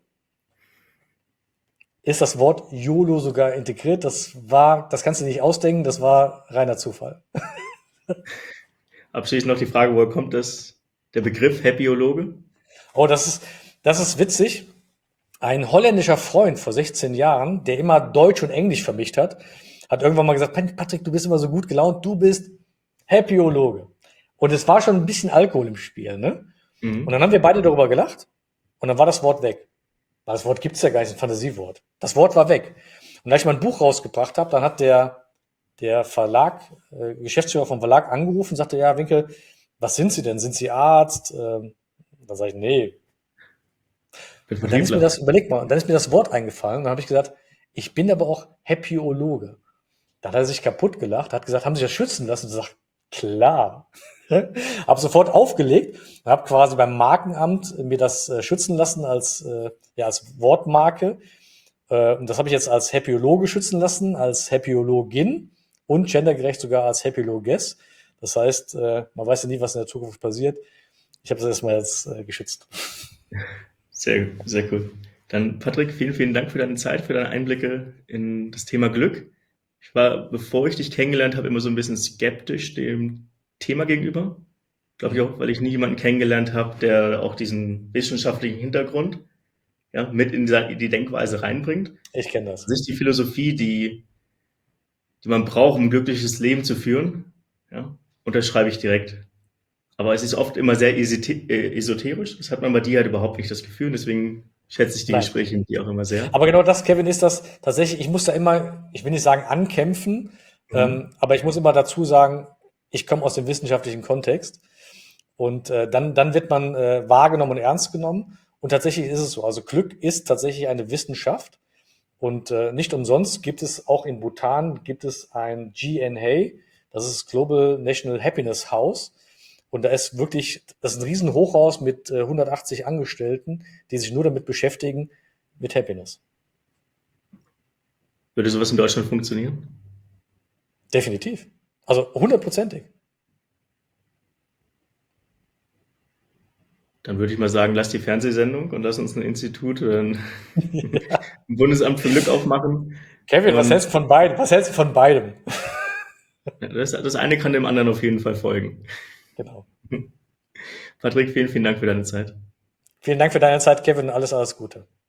ist das Wort YOLO sogar integriert. Das kannst du nicht ausdenken, das war reiner Zufall. Abschließend noch die Frage, woher kommt der Begriff Happyologe? Oh, das ist witzig. Ein holländischer Freund vor 16 Jahren, der immer Deutsch und Englisch vermischt hat, hat irgendwann mal gesagt, Patrick, du bist immer so gut gelaunt, du bist Happyologe. Und es war schon ein bisschen Alkohol im Spiel, ne? Und dann Mhm. haben wir beide darüber gelacht und dann war das Wort weg. Weil das Wort gibt's ja gar nicht, ein Fantasiewort. Das Wort war weg. Und als ich mein Buch rausgebracht habe, dann hat der Verlag, Geschäftsführer vom Verlag angerufen und sagte, ja, Winkel, was sind Sie denn? Sind Sie Arzt? Da sage ich, nee, Bin und dann ist mir Vertriebler. das, überleg mal, und dann ist mir das Wort eingefallen. Und dann habe ich gesagt, ich bin aber auch Happyologe. Da hat er sich kaputt gelacht, hat gesagt, haben Sie das schützen lassen? Und ich sag, klar. Habe sofort aufgelegt und habe quasi beim Markenamt mir das schützen lassen als Wortmarke. Und das habe ich jetzt als Happyologe schützen lassen, als Happyologin und gendergerecht sogar als Happyloges. Das heißt, man weiß ja nie, was in der Zukunft passiert. Ich habe das erstmal jetzt geschützt. Sehr, sehr cool. Dann, Patrick, vielen, vielen Dank für deine Zeit, für deine Einblicke in das Thema Glück. Ich war, bevor ich dich kennengelernt habe, immer so ein bisschen skeptisch dem Thema gegenüber. Glaube ich auch, weil ich nie jemanden kennengelernt habe, der auch diesen wissenschaftlichen Hintergrund mit in die Denkweise reinbringt. Ich kenne das. Das ist die Philosophie, die man braucht, um ein glückliches Leben zu führen. Ja, unterschreibe ich direkt. Aber es ist oft immer sehr esoterisch. Das hat man bei dir halt überhaupt nicht das Gefühl. Deswegen schätze ich die Nein. Gespräche mit dir auch immer sehr. Aber genau das, Kevin, ist das tatsächlich, ich muss da immer, ich will nicht sagen ankämpfen, aber ich muss immer dazu sagen, ich komme aus dem wissenschaftlichen Kontext und dann wird man wahrgenommen und ernst genommen. Und tatsächlich ist es so. Also Glück ist tatsächlich eine Wissenschaft. Und nicht umsonst gibt es auch in Bhutan gibt es ein GNH, das ist Global National Happiness House. Und da ist wirklich, das ist ein riesen Hochhaus mit 180 Angestellten, die sich nur damit beschäftigen, mit Happiness. Würde sowas in Deutschland funktionieren? Definitiv. Also hundertprozentig. Dann würde ich mal sagen, lass die Fernsehsendung und lass uns ein Institut oder ein Bundesamt für Glück aufmachen. Kevin, was Und hältst du von beidem? Was hältst du von beidem? das eine kann dem anderen auf jeden Fall folgen. Genau. Patrick, vielen, vielen Dank für deine Zeit. Vielen Dank für deine Zeit, Kevin. Alles, alles Gute.